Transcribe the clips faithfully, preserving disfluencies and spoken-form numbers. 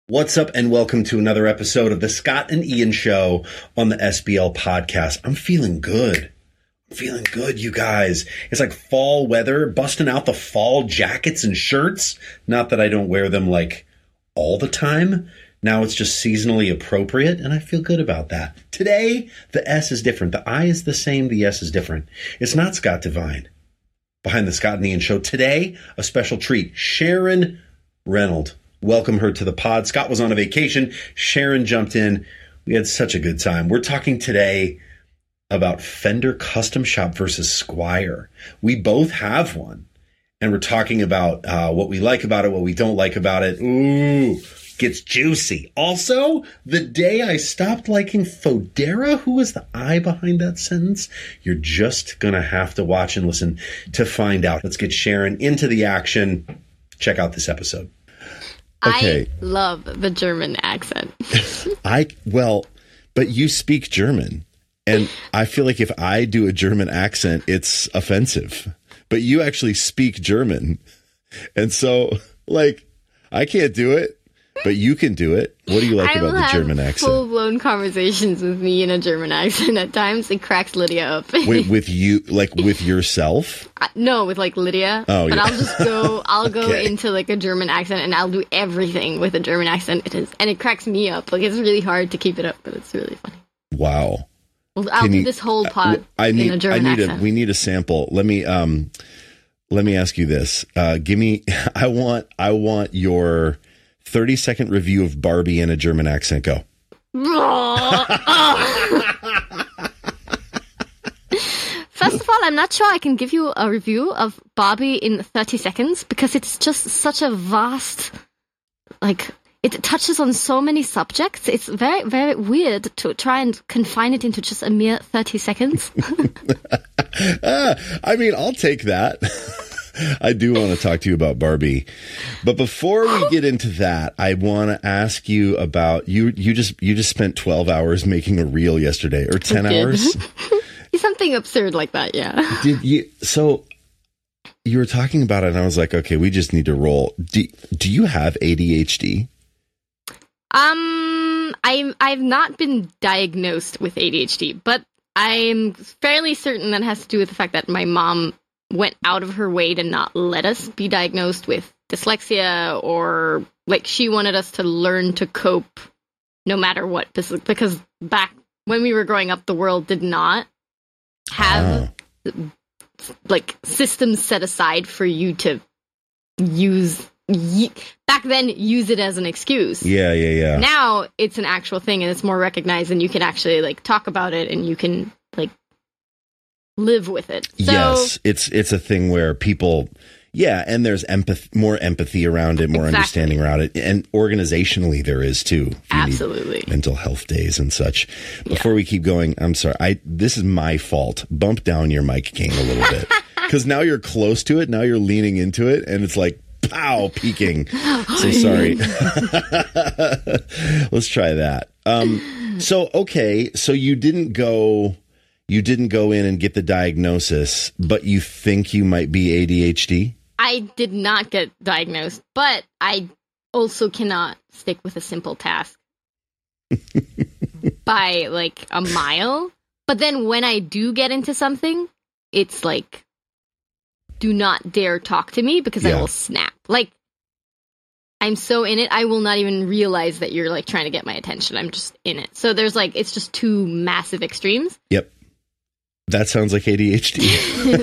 What's up, and welcome to another episode of the Scott and Ian Show on the S B L podcast. I'm feeling good. I'm feeling good, you guys. It's like fall weather, busting out the fall jackets and shirts. Not that I don't wear them like all the time. Now it's just seasonally appropriate, and I feel good about that. Today, the S is different. The I is the same. The S is different. It's not Scott Devine behind the Scott and Ian Show. Today, a special treat. Sharon Reynolds. Welcome her to the pod. Scott was on a vacation. Sharon jumped in. We had such a good time. We're talking today about Fender Custom Shop versus Squier. We both have one. And we're talking about uh, what we like about it, what we don't like about it. Ooh, gets juicy. Also, the day I stopped liking Fodera, who was the I behind that sentence? You're just going to have to watch and listen to find out. Let's get Sharon into the action. Check out this episode. Okay. I love the German accent. I, well, but you speak German. And I feel like if I do a German accent, it's offensive. But you actually speak German. And so, like, I can't do it, but you can do it. What do you like I about the German accent? Full-blown conversations with me in a German accent at times. It cracks Lydia up. Wait, with you, like with yourself? Uh, no, with like Lydia. Oh, but yeah. I'll just go. I'll go Okay. into like a German accent, and I'll do everything with a German accent. It is, and it cracks me up. Like it's really hard to keep it up, but it's really funny. Wow. Well, I'll Can do you- this whole pod I need, in a German I need accent. A, we need a sample. Let me um, let me ask you this. Uh, give me. I want. I want your thirty second review of Barbie in a German accent. Go. First of all, I'm not sure I can give you a review of Barbie in thirty seconds because it's just such a vast, like, it touches on so many subjects. It's very, very weird to try and confine it into just a mere thirty seconds. uh, I mean, I'll take that. I do want to talk to you about Barbie. But before we get into that, I want to ask you about you you just you just spent twelve hours making a reel yesterday, or ten hours? Something absurd like that, yeah. Did you so you were talking about it and I was like, okay, we just need to roll. Do, do you have A D H D? Um I'm I've not been diagnosed with A D H D, but I'm fairly certain that has to do with the fact that my mom went out of her way to not let us be diagnosed with dyslexia, or like she wanted us to learn to cope no matter what, because back when we were growing up, the world did not have oh. like systems set aside for you to use y- back then use it as an excuse. Yeah, yeah, yeah. Now it's an actual thing and it's more recognized, and you can actually like talk about it and you can like live with it. So, yes, it's it's a thing where people, yeah, and there's empathy, more empathy around it, more exactly. understanding around it, and organizationally there is too. If you Absolutely. need mental health days and such. Before yeah. we keep going, I'm sorry. I this is my fault. Bump down your mic gain a little bit because now you're close to it. Now you're leaning into it, and it's like pow peaking. So sorry. Let's try that. Um. So okay. So you didn't go. You didn't go in and get the diagnosis, but you think you might be A D H D? I did not get diagnosed, but I also cannot stick with a simple task by like a mile. But then when I do get into something, it's like, do not dare talk to me because Yeah. I will snap. Like, I'm so in it, I will not even realize that you're like trying to get my attention. I'm just in it. So there's like, it's just two massive extremes. Yep. That sounds like A D H D.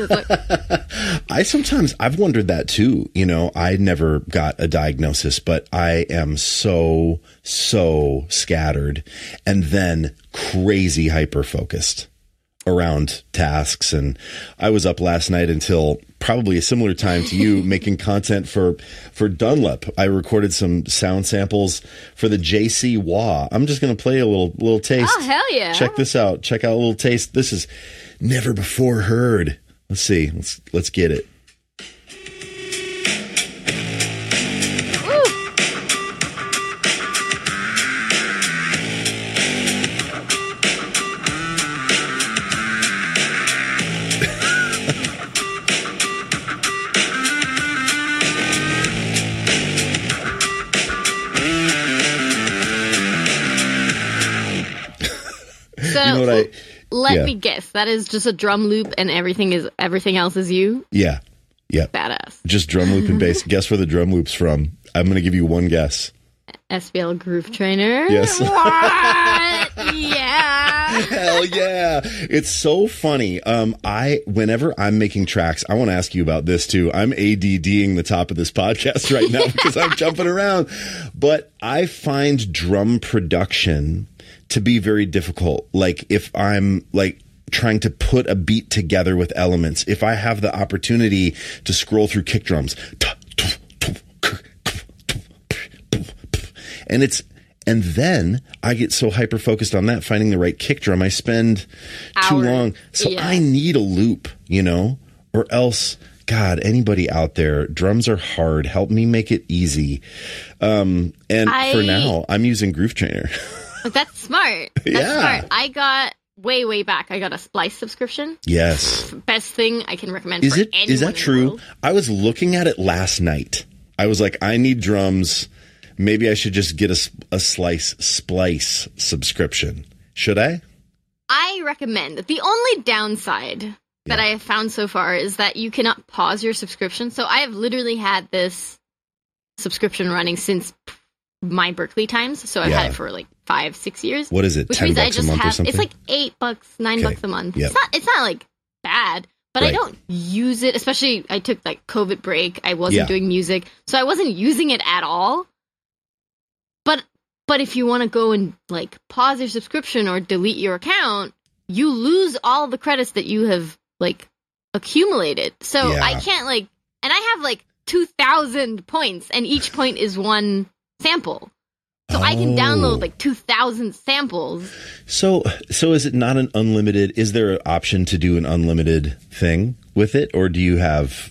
I sometimes, I've wondered that too. You know, I never got a diagnosis, but I am so, so scattered and then crazy hyper-focused around tasks. And I was up last night until probably a similar time to you making content for, for Dunlop. I recorded some sound samples for the J C Wah. I'm just going to play a little, little taste. Oh, hell yeah. Check this out. Check out a little taste. This is never before heard. Let's see. Let's let's get it. So you know what I? Let yeah. me guess. That is just a drum loop, and everything is everything else is you. Yeah, yeah. Badass. Just drum loop and bass. Guess where the drum loop's from? I'm going to give you one guess. S B L Groove Trainer. Yes. What? Yeah. Hell yeah. It's so funny. Um, I, whenever I'm making tracks, I want to ask you about this too. I'm ADDing the top of this podcast right now because I'm jumping around, but I find drum production to be very difficult. Like if I'm like trying to put a beat together with elements, if I have the opportunity to scroll through kick drums, and it's, and then I get so hyper focused on that, finding the right kick drum, I spend Hours. too long. So Yeah. I need a loop, you know, or else, God, anybody out there, drums are hard. Help me make it easy. Um, and I- for now, I'm using Groove Trainer. That's smart. That's Yeah. smart. I got way, way back. I got a Splice subscription. Yes. Best thing I can recommend. Is for it, anyone is that in the true? world. I was looking at it last night. I was like, I need drums. Maybe I should just get a, a slice splice subscription. Should I? I recommend. The only downside that Yeah. I have found so far is that you cannot pause your subscription. So I have literally had this subscription running since my Berkeley times. So I've Yeah. had it for like five, six years. What is it? Which ten means I bucks just a month have or something? it's like eight bucks, nine Okay. bucks a month. Yep. It's not it's not like bad, but Right. I don't use it. Especially I took like COVID break. I wasn't Yeah. doing music, so I wasn't using it at all. But but if you want to go and like pause your subscription or delete your account, you lose all the credits that you have like accumulated. So Yeah. I can't like, and I have like two thousand points, and each point is one sample. So I can Oh. download like two thousand samples. So, so is it not an unlimited? Is there an option to do an unlimited thing with it, or do you have?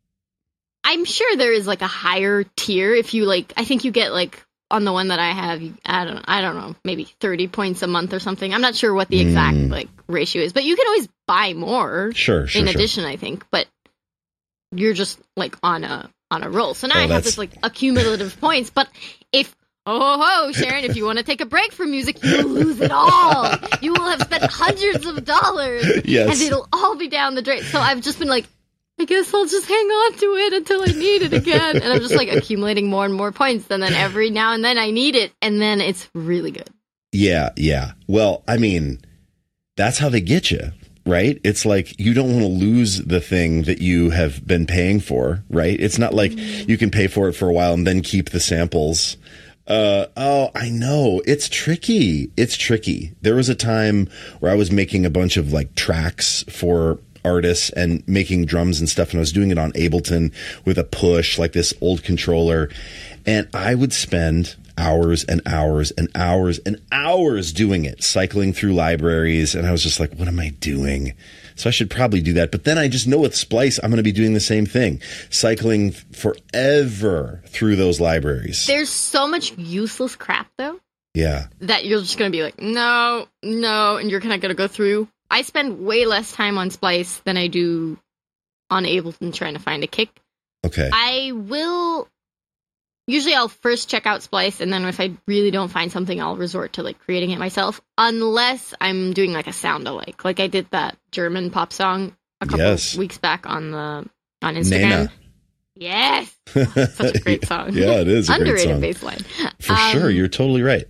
I'm sure there is like a higher tier if you like. I think you get like on the one that I have. you- I don't. I don't know. Maybe thirty points a month or something. I'm not sure what the exact Mm. like ratio is, but you can always buy more. Sure, sure, in sure. addition, I think, but you're just like on a on a roll. So now Oh, I have that's- this like accumulative points. But if oh ho, ho Sharon, if you want to take a break from music, you'll lose it all. You will have spent hundreds of dollars, Yes. and it'll all be down the drain. So I've just been like, I guess I'll just hang on to it until I need it again. And I'm just like accumulating more and more points, and then every now and then I need it, and then it's really good. Yeah, yeah. Well, I mean, that's how they get you, right? It's like you don't want to lose the thing that you have been paying for, right? It's not like you can pay for it for a while and then keep the samples. Uh, oh, I know. It's tricky. It's tricky. There was a time where I was making a bunch of like tracks for artists and making drums and stuff, and I was doing it on Ableton with a push, like this old controller. And I would spend hours and hours and hours and hours doing it, cycling through libraries. And I was just like, what am I doing? So I should probably do that. But then I just know with Splice, I'm going to be doing the same thing, cycling forever through those libraries. There's so much useless crap though Yeah. that you're just gonna be like, no, no, and you're kind of gonna go through. I spend way less time on Splice than I do on Ableton trying to find a kick. Okay. I will. Usually, I'll first check out Splice, and then if I really don't find something, I'll resort to like creating it myself. Unless I'm doing like a sound alike, like I did that German pop song a couple Yes. weeks back on the on Instagram. Nana. Yes, such a great song. Yeah, it is a great underrated song. bass line. For Um, sure. You're totally right.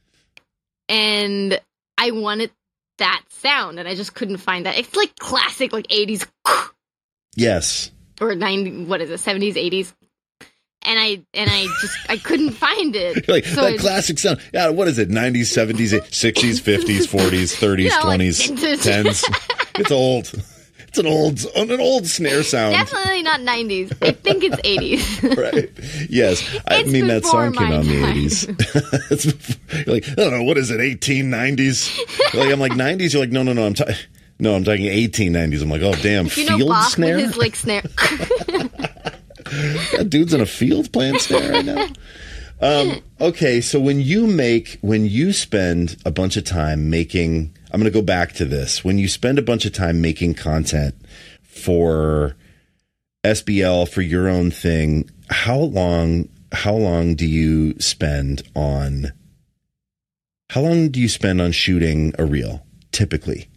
And I wanted that sound, and I just couldn't find that. It's like classic, like eighties Yes. or ninety. What is it? Seventies, eighties. And I and I just I couldn't find it. Like So that I- classic sound. Yeah, what is it? nineties, seventies, sixties, fifties, forties, thirties, You know, like twenties, vintage. tens. It's old. It's an old an old snare sound. Definitely not nineties. I think it's eighties. Right. Yes. I It's mean that before song came my out in the time. eighties. It's before, you're like, I don't know, what is it, eighteen nineties? Like I'm like nineties, you're like, no, no, no, I'm ta- no, I'm talking eighteen nineties. I'm like, oh damn, You know field Bach snare? with his like snare. That dude's in a field playing snare right now. Um, okay, so when you make, when you spend a bunch of time making, I'm going to go back to this. When you spend a bunch of time making content for S B L, for your own thing, how long, how long do you spend on, how long do you spend on shooting a reel? typically?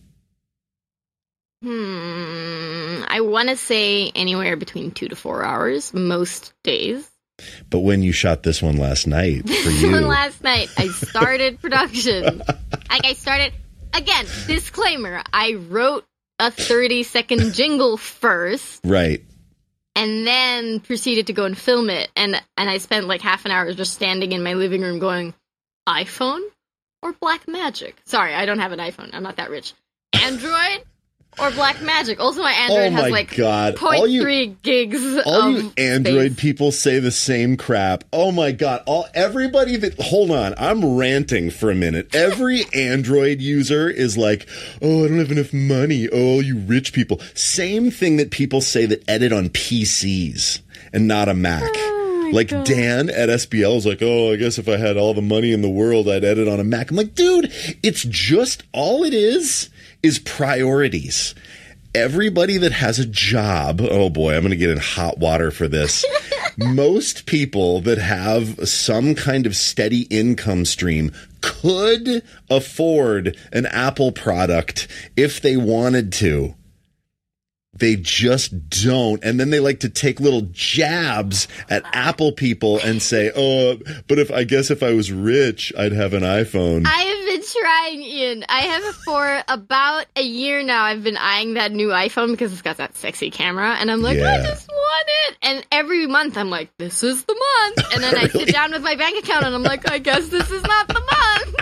Hmm. I want to say anywhere between two to four hours most days. But when you shot this one last night for This you, one last night, I started production. Like I started again. Disclaimer: I wrote a thirty-second jingle first, right? and then proceeded to go and film it. And and I spent like half an hour just standing in my living room, going, iPhone or Blackmagic? Sorry, I don't have an iPhone. I'm not that rich. Android or Blackmagic? Also, my Android Oh my has like God. zero point three gigs. All of you Android space. people say the same crap. Oh my God. All everybody that hold on, I'm ranting for a minute. Every Android user is like, oh, I don't have enough money. Oh, you rich people. Same thing that people say that edit on P Cs and not a Mac. Oh my Like God. Dan at S B L is like, oh, I guess if I had all the money in the world, I'd edit on a Mac. I'm like, dude, it's just all it is is priorities. Everybody that has a job, oh boy, I'm going to get in hot water for this. Most people that have some kind of steady income stream could afford an Apple product if they wanted to. They just don't. And then they like to take little jabs at Apple people and say, oh, but if I guess if I was rich, I'd have an iPhone. I have been trying, Ian. I have for about a year now. I've been eyeing that new iPhone because it's got that sexy camera. And I'm like, Yeah. I just want it. And every month I'm like, this is the month. And then I Really? sit down with my bank account and I'm like, I guess this is not the month.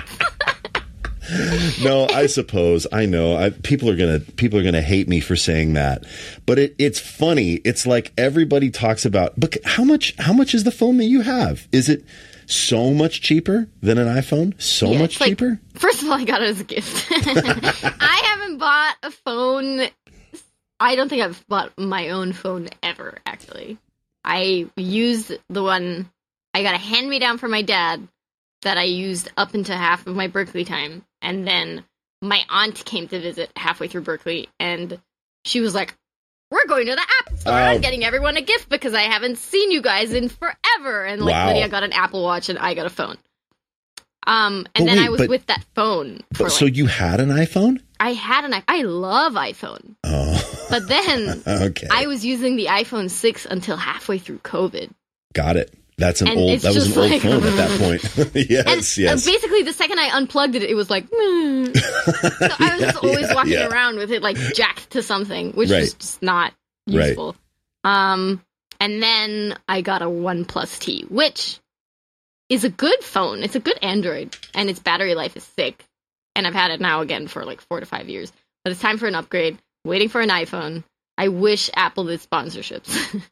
No, I suppose I know. I, people are gonna people are gonna hate me for saying that, but it, it's funny. It's like everybody talks about. But how much? How much is the phone that you have? Is it so much cheaper than an iPhone? So Yeah, much it's like- cheaper? First of all, I got it as a gift. I haven't bought a phone. I don't think I've bought my own phone ever, actually. I used the one I got a hand-me-down from my dad that I used up into half of my Berkeley time. And then my aunt came to visit halfway through Berkeley, and she was like, we're going to the Apple store. Oh. I'm getting everyone a gift because I haven't seen you guys in forever. And like Wow. Lydia got an Apple Watch and I got a phone. Um, and But then wait, I was but- with that phone. For But, so like, you had an iPhone? I had an iPhone. I love iPhone. Oh, But then okay. I was using the iPhone six until halfway through COVID. Got it. That's an And old. it's That was just an old like- phone at that point. And yes, uh, yes. basically, the second I unplugged it, it was like, "Hmm." So I was just always yeah, walking yeah. around with it like jacked to something, which Right. was just not Right. useful. Um, and then I got a OnePlus T, which is a good phone. It's a good Android, and its battery life is sick. And I've had it now again for like four to five years. But it's time for an upgrade. Waiting for an iPhone. I wish Apple did sponsorships.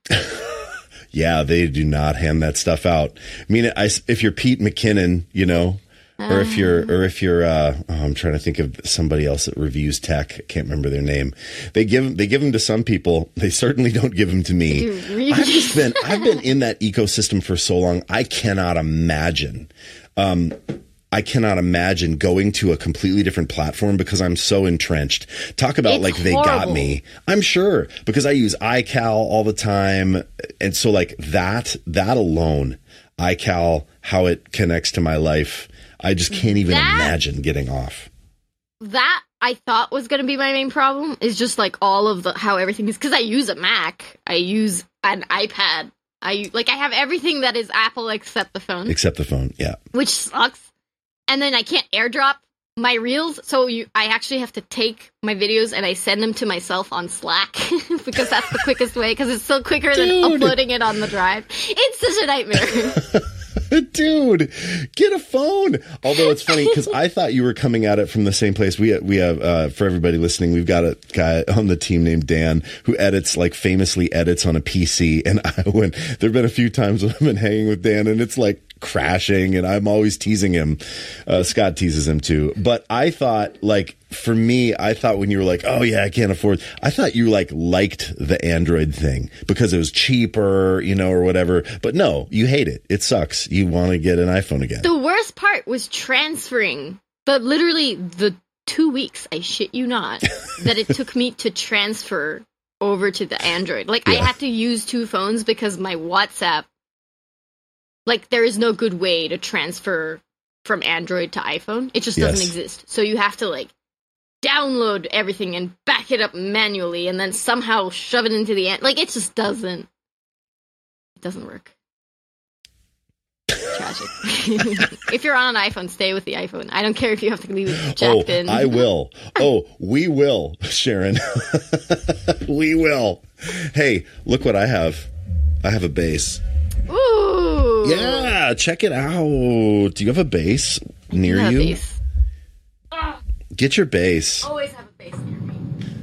Yeah, they do not hand that stuff out. I mean, I, if you're Pete McKinnon, you know, or if you're, or if you're, uh, oh, I'm trying to think of somebody else that reviews tech. I can't remember their name. They give, they give them to some people. They certainly don't give them to me. Dude, really? I've just been, I've been in that ecosystem for so long. I cannot imagine, um, I cannot imagine going to a completely different platform because I'm so entrenched. Talk about It's like they got horrible. me. I'm sure because I use iCal all the time. And so like that, that alone, iCal, how it connects to my life, I just can't even That- imagine getting off. That I thought was going to be my main problem is just like all of the how everything is, because I use a Mac, I use an iPad, I like I have everything that is Apple except the phone, Except the phone. Yeah. which sucks. And then I can't airdrop my reels, so you I actually have to take my videos and I send them to myself on Slack because that's the quickest way, because it's still quicker than Dude. uploading it on the drive. It's such a nightmare. Dude, get a phone. Although it's funny because I thought you were coming at it from the same place. We we have uh, for everybody listening, we've got a guy on the team named Dan who edits, like famously edits on a P C. And I when there've been a few times when I've been hanging with Dan and it's like crashing, and I'm always teasing him. Uh, Scott teases him too. But I thought, like, for me, I thought when you were like, oh yeah, I can't afford, I thought you like liked the Android thing because it was cheaper, you know, or whatever. But no, you hate it. It sucks. You want to get an iPhone again. The worst part was transferring. The literally the two weeks, I shit you not, that it took me to transfer over to the Android. Like I Yeah. had to use two phones because my WhatsApp, like there is no good way to transfer from Android to iPhone. It just doesn't Yes. exist. So you have to like download everything and back it up manually and then somehow shove it into the end. Like, it just doesn't. It doesn't work. Tragic. If you're on an iPhone, stay with the iPhone. I don't care if you have to leave it jacked oh, in. I will. Oh, we will, Sharon. We will. Hey, look what I have. I have a bass. Ooh. Yeah, check it out. Do you have a bass near I have you? a bass. Get your bass. Always have a bass near me.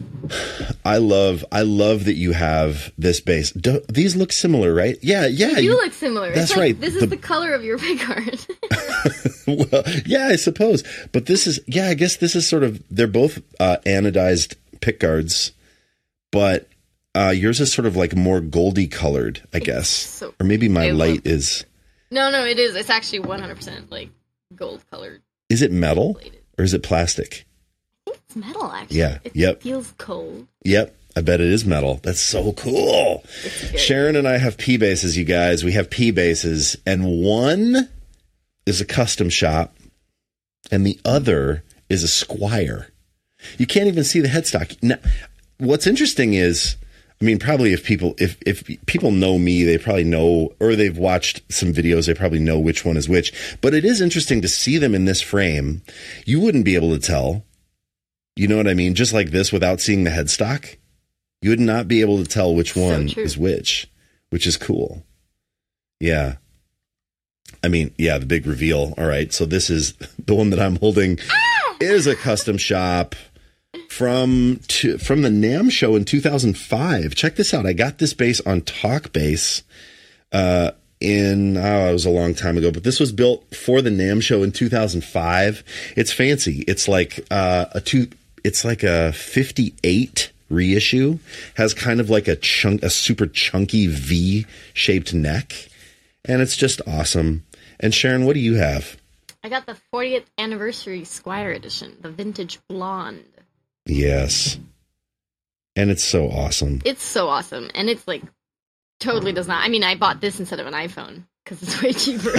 I love, I love that you have this bass. Do, these look similar, right? Yeah, yeah. You, you look similar. That's it's like, right. This is the, the color of your pickguard. Well, yeah, I suppose. But this is, yeah, I guess this is sort of, they're both uh, anodized pickguards, but uh, yours is sort of like more goldy colored, I guess. So, or maybe my I light love, is. No, no, it is. It's actually one hundred percent like gold colored. Is it metal plated. or is it plastic? I think it's metal, actually. Yeah, it yep. feels cold. Yep. I bet it is metal. That's so cool. Sharon and I have P bases, you guys. We have P bases, and one is a custom shop, and the other is a Squier. You can't even see the headstock. Now, what's interesting is, I mean, probably if people if if people know me, they probably know, or they've watched some videos, they probably know which one is which. But it is interesting to see them in this frame. You wouldn't be able to tell. You know what I mean? Just like this, without seeing the headstock, you would not be able to tell which one so is which, which is cool. Yeah. I mean, yeah, the big reveal. All right. So this is the one that I'm holding ah! is a custom shop from to, from the NAMM show in two thousand five. Check this out. I got this bass on Talkbass uh, in, oh, it was a long time ago, but this was built for the NAMM show in two thousand five. It's fancy. It's like uh, a two, it's like a fifty-eight reissue, has kind of like a chunk, a super chunky V-shaped neck, and it's just awesome. And Sharon, what do you have? I got the fortieth anniversary Squier edition, the vintage blonde. Yes, and it's so awesome. It's so awesome, and it's like totally does not. I mean, I bought this instead of an iPhone because it's way cheaper.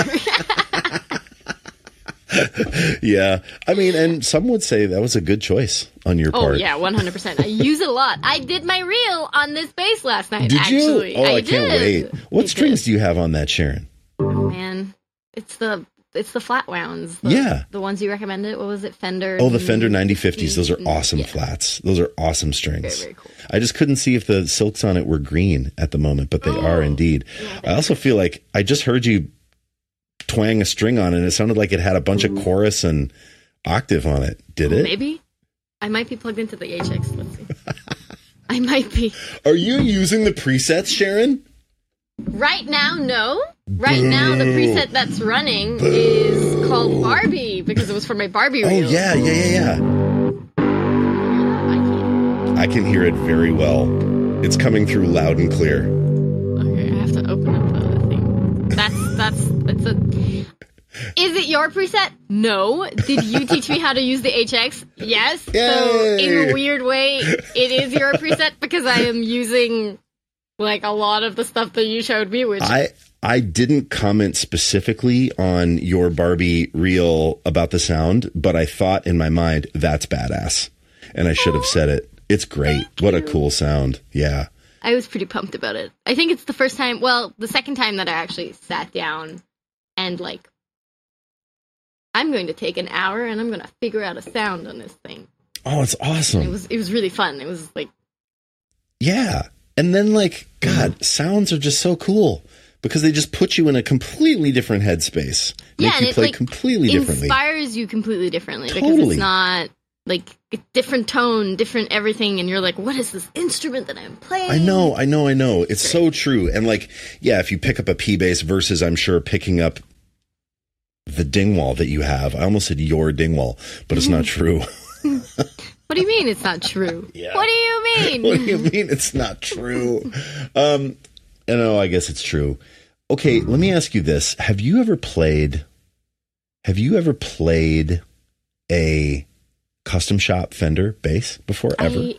Yeah, I mean, and some would say that was a good choice on your part. Oh yeah, one hundred percent. I use it a lot. I did my reel on this bass last night. Did actually. you? Oh, I, I can't did. wait. What I strings did. do you have on that, Sharon? Oh man, it's the it's the flat wounds. The, Yeah, the ones you recommended. What was it? Fender. Oh, the Fender ninety fifties. Those are awesome yeah. flats. Those are awesome strings. Very, very cool. I just couldn't see if the silks on it were green at the moment, but they oh, are indeed. Yeah, I also feel like I just heard you twang a string on it, and it sounded like it had a bunch Ooh. of chorus and octave on it. Did oh, it? Maybe. I might be plugged into the H X. Let's see. I might be. Are you using the presets, Sharon? Right now, no. Right Boo. now, the preset that's running Boo. is called Barbie because it was for my Barbie reel. Oh, yeah, yeah, yeah, yeah. I can hear it very well. It's coming through loud and clear. Okay, I have to open up the thing. That's, that's, it's a... Is it your preset? No. Did you teach me how to use the H X? Yes. Yay. So, in a weird way, it is your preset because I am using, like, a lot of the stuff that you showed me, which... I... I didn't comment specifically on your Barbie reel about the sound, but I thought in my mind, that's badass. And I should have said it. It's great. What a cool sound. Yeah. I was pretty pumped about it. I think it's the first time, well, the second time that I actually sat down and, like, I'm going to take an hour and I'm going to figure out a sound on this thing. Oh, it's awesome. And it was, it was really fun. It was like... Yeah. And then, like, God, mm-hmm. sounds are just so cool. Because they just put you in a completely different headspace. Make yeah, and you it play like, completely differently. Inspires you completely differently. Totally. Because it's not like a different tone, different everything, and you're like, what is this instrument that I'm playing? I know, I know, I know. It's so true. And like, yeah, if you pick up a P bass versus, I'm sure, picking up the Dingwall that you have. I almost said your Dingwall, but it's not true. What do you mean it's not true? Yeah. What do you mean? What do you mean it's not true? um, I know, I guess it's true. Okay, let me ask you this. Have you ever played, have you ever played a custom shop Fender bass before, ever? I,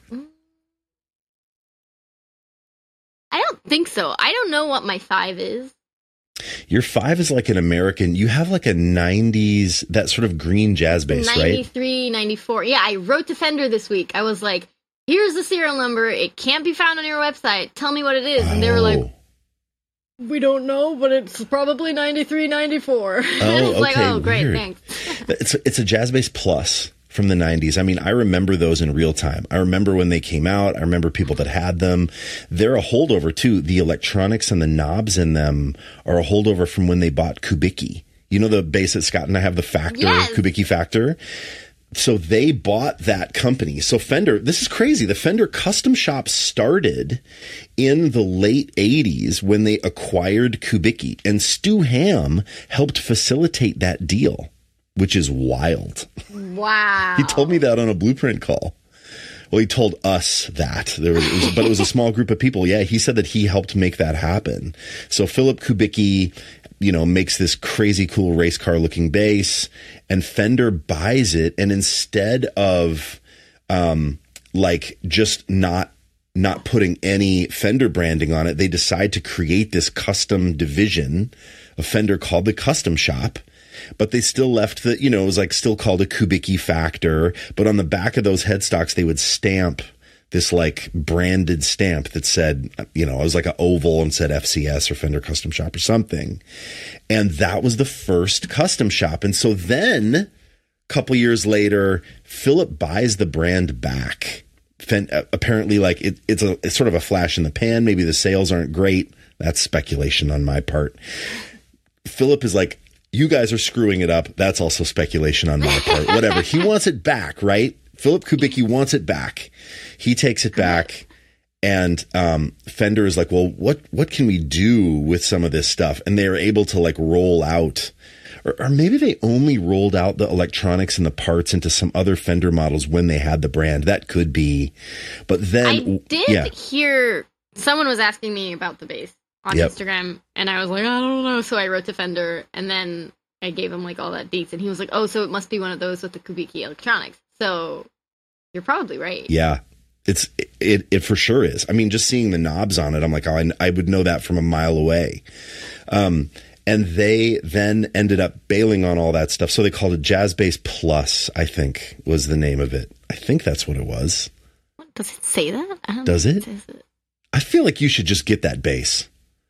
I don't think so. I don't know what my five is. Your five is like an American. You have like a nineties, that sort of green jazz bass, right? ninety-three, ninety-four. Yeah, I wrote to Fender this week. I was like, here's the serial number. It can't be found on your website. Tell me what it is. And they were like, we don't know, but it's probably ninety-three, ninety-four. Oh, I was okay, like, oh, great, weird. thanks. It's, it's a Jazz Bass Plus from the nineties. I mean, I remember those in real time. I remember when they came out. I remember people that had them. They're a holdover too. The electronics and the knobs in them are a holdover from when they bought Kubicki. You know the bass that Scott and I have, the Factor, yes. Kubicki Factor? So they bought that company. So Fender, this is crazy. The Fender custom shop started in the late eighties when they acquired Kubicki, and Stu Ham helped facilitate that deal, which is wild. Wow. He told me that on a Blueprint call. Well, he told us that there was, it was, but it was a small group of people. Yeah. He said that he helped make that happen. So Philip Kubicki, you know, makes this crazy cool race car looking bass, and Fender buys it. And instead of, um, like just not, not putting any Fender branding on it, they decide to create this custom division of Fender called the Custom Shop. But they still left the, you know, it was like still called a Kubicki Factor. But on the back of those headstocks, they would stamp this like branded stamp that said, you know, it was like an oval and said F C S or Fender Custom Shop or something. And that was the first custom shop. And so then a couple years later, Philip buys the brand back. Fen- apparently, like it, it's a it's sort of a flash in the pan. Maybe the sales aren't great. That's speculation on my part. Philip is like, you guys are screwing it up. That's also speculation on my part. Whatever. He wants it back, right? Philip Kubicki wants it back. He takes it back, and um, Fender is like, well, what what can we do with some of this stuff? And they're able to like roll out, or, or maybe they only rolled out the electronics and the parts into some other Fender models when they had the brand. That could be. But then I did yeah. hear someone was asking me about the bass on Yep. Instagram, and I was like, I don't know. So I wrote to Fender, and then I gave him like all that deets, and he was like, oh, so it must be one of those with the Kubicki electronics. So you're probably right. Yeah. It's it it for sure is. I mean, just seeing the knobs on it, I'm like, oh, I, I would know that from a mile away. Um, and they then ended up bailing on all that stuff. So they called it Jazz Bass Plus, I think was the name of it. I think that's what it was. What, does it say that? I don't Does know it? if it says it? I feel like you should just get that bass.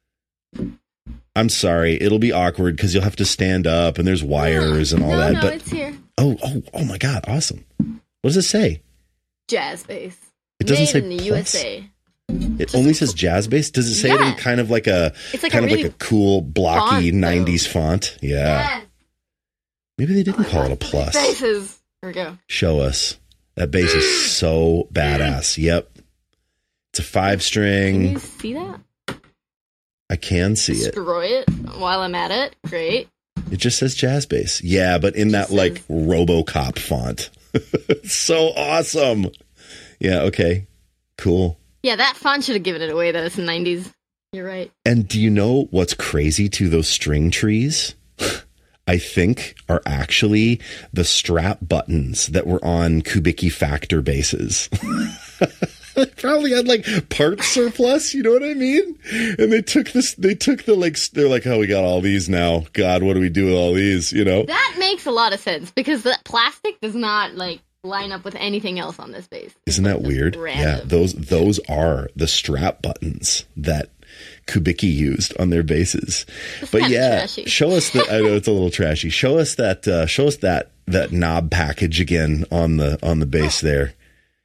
I'm sorry, it'll be awkward because you'll have to stand up and there's wires and all no, that. No, but it's here. oh, oh, oh my God, awesome! What does it say? Jazz bass. It doesn't Made say in the plus? U S A. It only says Jazz Bass. Does it say it in Yeah. kind of like a It's like kind a of really like a cool blocky font, though. nineties font? Yeah. Yes. Maybe they didn't call it a plus. Basses. There we go. Show us. That bass is so badass. Yep. It's a five Can string. you see that? I can see it. Destroy it while I'm at it. Great. It just says Jazz Bass. Yeah, but in that Just like says- RoboCop font. So awesome. Yeah, okay. Cool. Yeah, that font should have given it away that it's the nineties. You're right. And do you know what's crazy to those string trees? I think are actually the strap buttons that were on Kubicki Factor basses. Probably had like part surplus, you know what I mean? And they took this, they took the like, they're like, oh, we got all these now. God, what do we do with all these, you know? That makes a lot of sense because the plastic does not like line up with anything else on this base. Isn't that weird? Random. Yeah, those those are the strap buttons that Kubicki used on their basses. It's But kinda yeah, trashy. show us that. I know it's a little trashy. Show us that. Uh, show us that that knob package again on the on the bass there.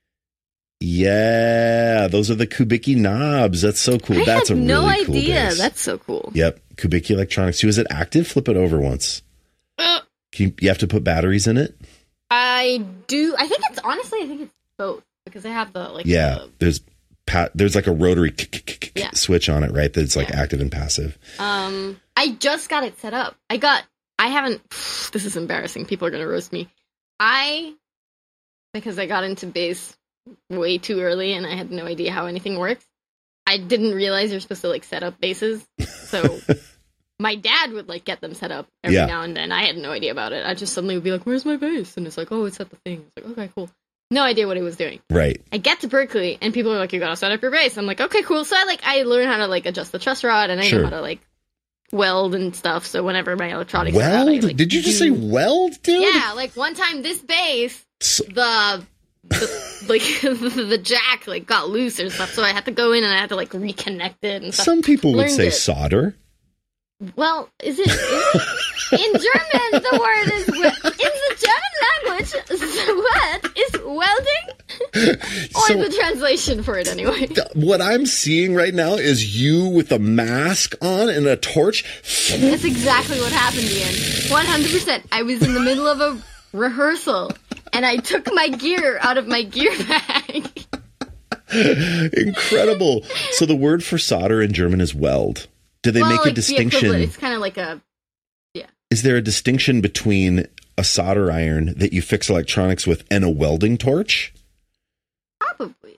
Yeah, those are the Kubicki knobs. That's so cool. I That's had a no really cool idea. bass. That's so cool. Yep, Kubicki Electronics. Was it active? Flip it over once. Uh, Can you, you have to put batteries in it. I do. I think it's honestly. I think it's both because I have the like. Yeah, the- there's pa- there's like a rotary Yeah. switch on it, right? That's like Yeah. active and passive. Um, I just got it set up. I got. I haven't. This is embarrassing. People are gonna roast me. I because I got into bass way too early and I had no idea how anything works. I didn't realize you're supposed to like set up basses. So my dad would like get them set up every Yeah. now and then. I had no idea about it. I just suddenly would be like, "Where's my bass?" And it's like, "Oh, it's at the thing." It's like, "Okay, cool." No idea what he was doing. Right. I get to Berkeley and people are like, "You gotta set up your bass." I'm like, "Okay, cool." So I like I learn how to like adjust the truss rod and I Sure. know how to like weld and stuff. So whenever my electronics are out, I, Weld? like, Did you just do- say weld, dude? Yeah, like one time this bass, So- the, the like the jack like got loose or stuff, so I had to go in and I had to like reconnect it and stuff. Some people would Learned say it. solder. Well, is it, is it in German? The word is we- in the German language. The word is welding, or So- the translation for it anyway. Th- What I'm seeing right now is you with a mask on and a torch. That's exactly what happened, Ian. One hundred percent. I was in the middle of a rehearsal, and I took my gear out of my gear bag. Incredible. So the word for solder in German is weld. Do they well, make a like, the distinction? equivalent. It's kind of like a Is there a distinction between a solder iron that you fix electronics with and a welding torch? probably,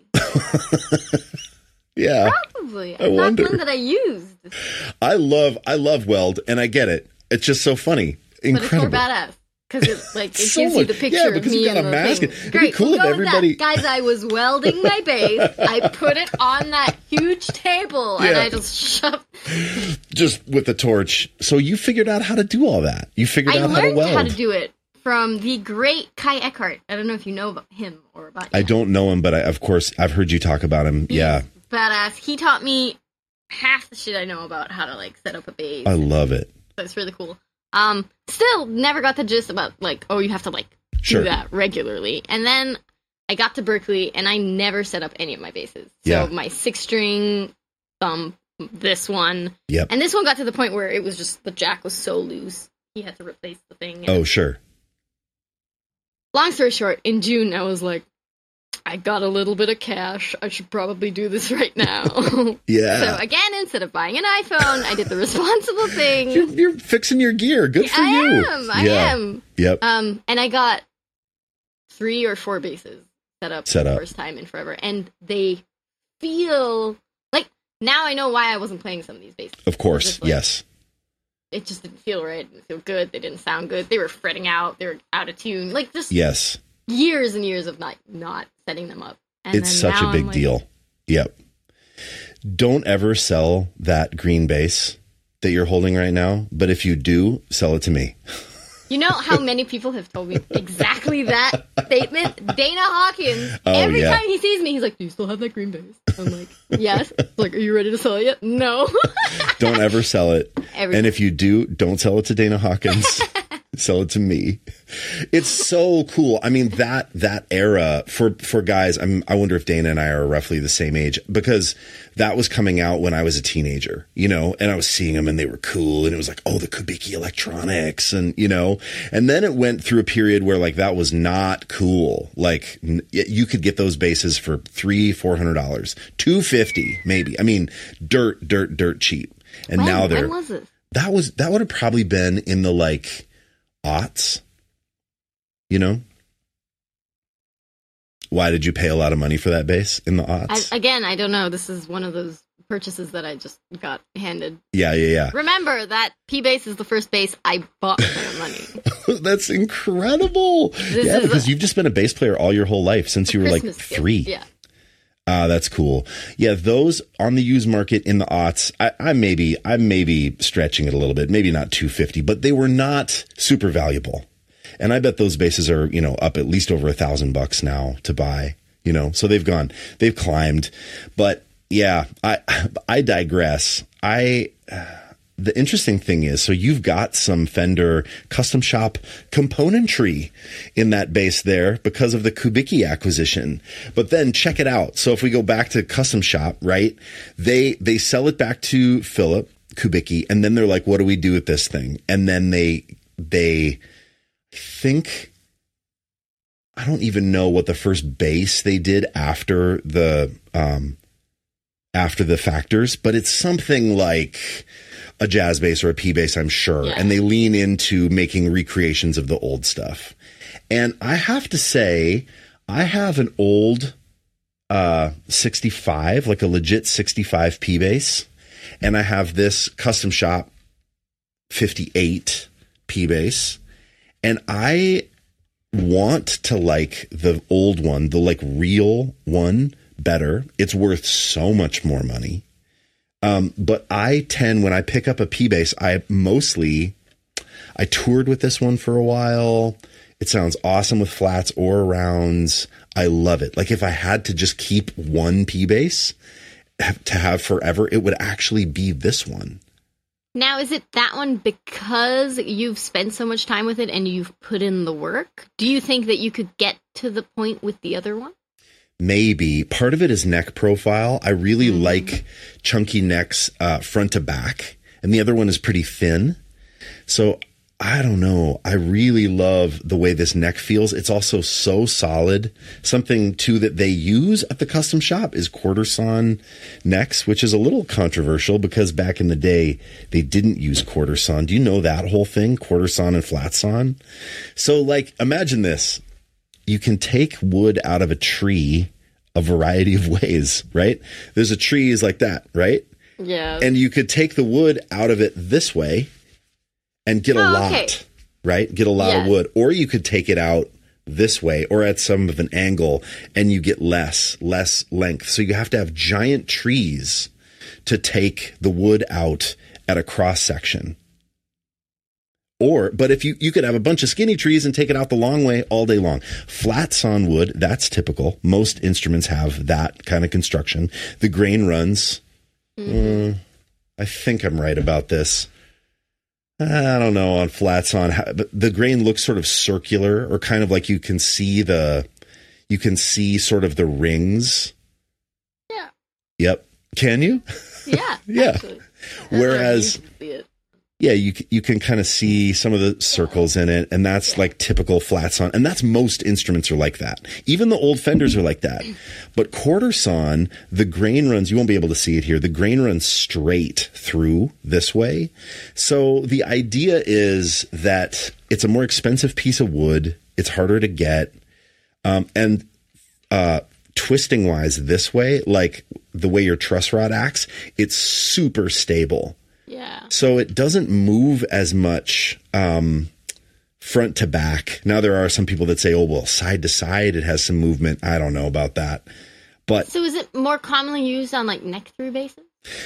Yeah. probably. I Not wonder. one that I used, I love I love weld, and I get it. It's just so funny. but it's more Incredible. badass. Because it like it So gives you the much- picture yeah, of because me you got and a the mask. thing. It'd be Great, cool we'll if go with everybody- that. Guys, I was welding my bass. I put it on that huge table, and Yeah. I just shoved. Just with the torch. So you figured out how to do all that. You figured I out how to learned weld. how to do it from the great Kai Eckhart. I don't know if you know about him or about. I him. don't know him, but I, of course I've heard you talk about him. He's Yeah, badass. He taught me half the shit I know about how to like set up a bass. I love it. So it's really cool. Um, still never got the gist about like, oh, you have to like Sure. do that regularly. And then I got to Berkeley and I never set up any of my basses. So Yeah. my six string, um, this one, Yep. and this one got to the point where it was just the jack was so loose he had to replace the thing. And Oh, sure. long story short, in June I was like, I got a little bit of cash. I should probably do this right now. Yeah. So again, instead of buying an iPhone, I did the responsible thing. You're, you're fixing your gear. Good for I you. am. I Yeah. am. Yep. Um, and I got three or four bases set up Set for up. the first time in forever, and they feel like now I know why I wasn't playing some of these bases. Of course. Just like- Yes. It just didn't feel right. It didn't feel good. They didn't sound good. They were fretting out. They were out of tune. Like just Yes. years and years of not not setting them up. And It's then such a now big I'm like, deal. Yep. Don't ever sell that green base that you're holding right now, but if you do, sell it to me. You know how many people have told me exactly that statement? Dana Hawkins. Oh, every yeah. time he sees me, he's like, "Do you still have that green base?" I'm like, "Yes." He's like, "Are you ready to sell it yet?" No. Don't ever sell it. Every And if you do, don't sell it to Dana Hawkins. Sell it to me. It's so cool. I mean, that that era for for guys, I'm I wonder if Dana and I are roughly the same age, because that was coming out when I was a teenager, you know, and I was seeing them and they were cool, and it was like, oh, the Kubicki Electronics, and you know, and then it went through a period where like that was not cool. Like n- you could get those bases for three, four hundred dollars, two fifty maybe. I mean, dirt, dirt, dirt cheap. And when, now they're when was it? that was that would have probably been in the like aughts, you know. Why did you pay a lot of money for that bass in the aughts? I, again, I don't know. This is one of those purchases that I just got handed. yeah, yeah, yeah. Remember that P bass is the first bass I bought for money. That's incredible. This yeah, is because a- you've just been a bass player all your whole life since you were like Christmas gift. three. Yeah. Ah, that's cool. Yeah, those on the used market in the aughts, I, I maybe I'm maybe stretching it a little bit, maybe not two fifty, but they were not super valuable. And I bet those bases are, you know, up at least over a thousand bucks now to buy, you know, so they've gone, they've climbed. But yeah, I I digress. I the interesting thing is, so you've got some Fender custom shop componentry in that bass there because of the Kubicki acquisition. But then check it out. So if we go back to custom shop, right? They they sell it back to Philip Kubicki, and then they're like, what do we do with this thing? And then they they think, I don't even know what the first bass they did after the um after the Factors, but it's something like a jazz bass or a P bass, I'm sure. Yeah. And they lean into making recreations of the old stuff. And I have to say, I have an old uh, sixty-five, like a legit sixty-five P bass. And I have this custom shop fifty-eight P bass. And I want to like the old one, the like real one better. It's worth so much more money. Um, but I tend, when I pick up a P-Bass, I mostly, I toured with this one for a while. It sounds awesome with flats or rounds. I love it. Like if I had to just keep one P-Bass to have forever, it would actually be this one. Now, is it that one because you've spent so much time with it and you've put in the work? Do you think that you could get to the point with the other one? Maybe. Part of it is neck profile. I really mm-hmm. like chunky necks uh, front to back, and the other one is pretty thin. So I don't know. I really love the way this neck feels. It's also so solid. Something, too, that they use at the custom shop is quarter sawn necks, which is a little controversial because back in the day, they didn't use quarter sawn. Do you know that whole thing? Quarter sawn and flat sawn? So, like, imagine this. You can take wood out of a tree a variety of ways, right? There's a tree is like that, right? Yeah. And you could take the wood out of it this way and get a oh, lot, okay. right? Get a lot yes. of wood. Or you could take it out this way or at some of an angle and you get less, less length. So you have to have giant trees to take the wood out at a cross section. Or, but if you, you could have a bunch of skinny trees and take it out the long way all day long. Flat sawn wood, that's typical. Most instruments have that kind of construction. The grain runs. Mm. Uh, I think I'm right about this. I don't know on flat sawn, but the grain looks sort of circular or kind of like you can see the, you can see sort of the rings. Yeah. Yep. Can you? Yeah. yeah. Actually. Whereas, yeah, you you can kind of see some of the circles in it, and that's like typical flat sawn, and that's most instruments are like that. Even the old Fenders are like that. But quarter sawn, the grain runs, you won't be able to see it here, the grain runs straight through this way. So the idea is that it's a more expensive piece of wood, it's harder to get, um, and uh, twisting wise this way, like the way your truss rod acts, it's super stable. Yeah. So it doesn't move as much um, front to back. Now, there are some people that say, oh, well, side to side, it has some movement. I don't know about that. But so is it more commonly used on like neck through basses?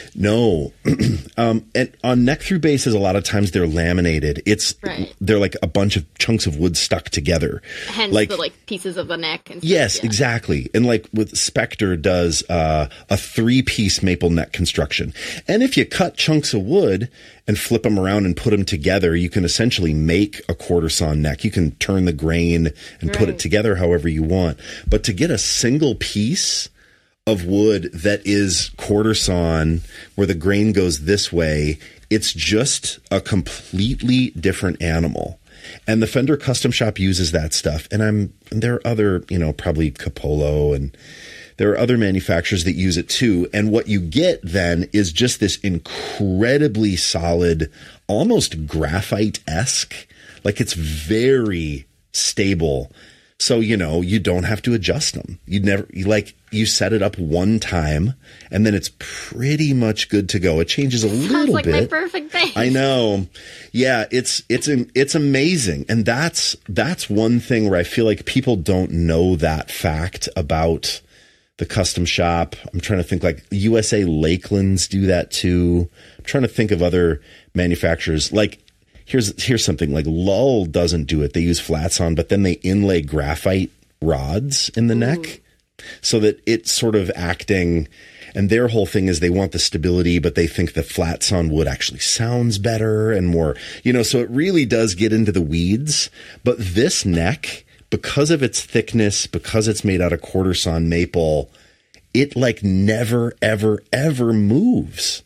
No. um, and on neck through basses, a lot of times they're laminated. It's right. They're like a bunch of chunks of wood stuck together. Hence like, the like pieces of the neck. And stuff, yes, yeah. exactly. And like with Spectre does uh, a three piece maple neck construction. And if you cut chunks of wood and flip them around and put them together, you can essentially make a quarter sawn neck. You can turn the grain and right. put it together however you want. But to get a single piece of wood that is quarter sawn where the grain goes this way, it's just a completely different animal. And the Fender Custom Shop uses that stuff. And I'm, there are other, you know, probably Capolo, and there are other manufacturers that use it too. And what you get then is just this incredibly solid, almost graphite-esque, like it's very stable. So, you know, you don't have to adjust them. You never, you like, you set it up one time and then it's pretty much good to go. It changes a Sounds little like bit. My perfect thing. I know. Yeah, it's, it's, it's amazing. And that's, that's one thing where I feel like people don't know that fact about the Custom Shop. I'm trying to think, like U S A Lakelands do that too. I'm trying to think of other manufacturers. Like, Here's here's something like Lull doesn't do it. They use flat sawn, but then they inlay graphite rods in the Ooh. neck so that it's sort of acting. And their whole thing is they want the stability, but they think the flat sawn wood actually sounds better and more, you know, so it really does get into the weeds. But this neck, because of its thickness, because it's made out of quarter sawn maple, it like never, ever, ever moves.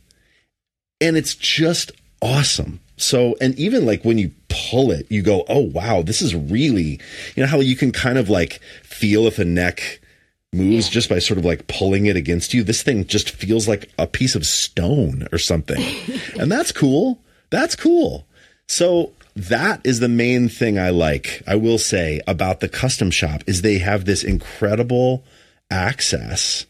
And it's just awesome. So, and even like when you pull it, you go, oh, wow, this is really, you know how you can kind of like feel if a neck moves yeah. just by sort of like pulling it against you. This thing just feels like a piece of stone or something. And that's cool. That's cool. So that is the main thing I like, I will say, about the Custom Shop is they have this incredible access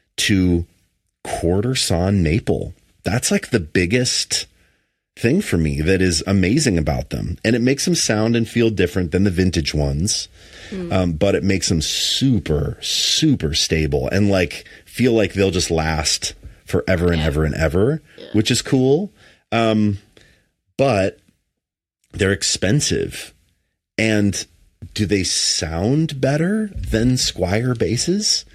to quarter sawn maple. That's like the biggest thing for me that is amazing about them. And it makes them sound and feel different than the vintage ones. Mm. Um, but it makes them super, super stable and like feel like they'll just last forever and yeah. ever and ever, yeah. which is cool. Um, but they're expensive. And do they sound better than Squier basses?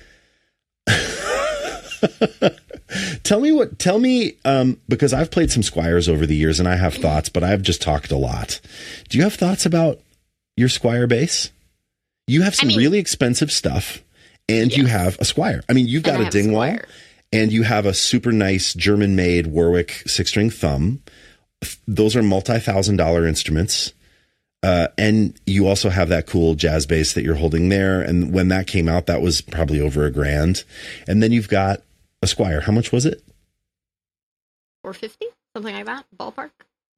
Tell me what, tell me, um, because I've played some Squiers over the years and I have thoughts, but I've just talked a lot. Do you have thoughts about your Squier bass? You have some I mean, really expensive stuff and yes. you have a Squier. I mean, you've got and a Dingwall a and you have a super nice German made Warwick six string thumb. Those are multi-thousand dollar instruments. Uh, and you also have that cool jazz bass that you're holding there. And when that came out, that was probably over a grand. And then you've got a Squier. How much was it? four fifty, something like that, ballpark.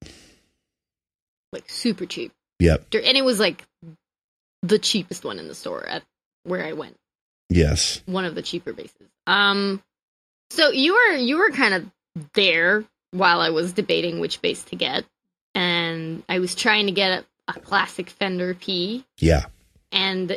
Like super cheap. Yep. And it was like the cheapest one in the store at where I went. Yes. One of the cheaper basses. Um, so you were you were kind of there while I was debating which bass to get, and I was trying to get a, a classic Fender P. Yeah. And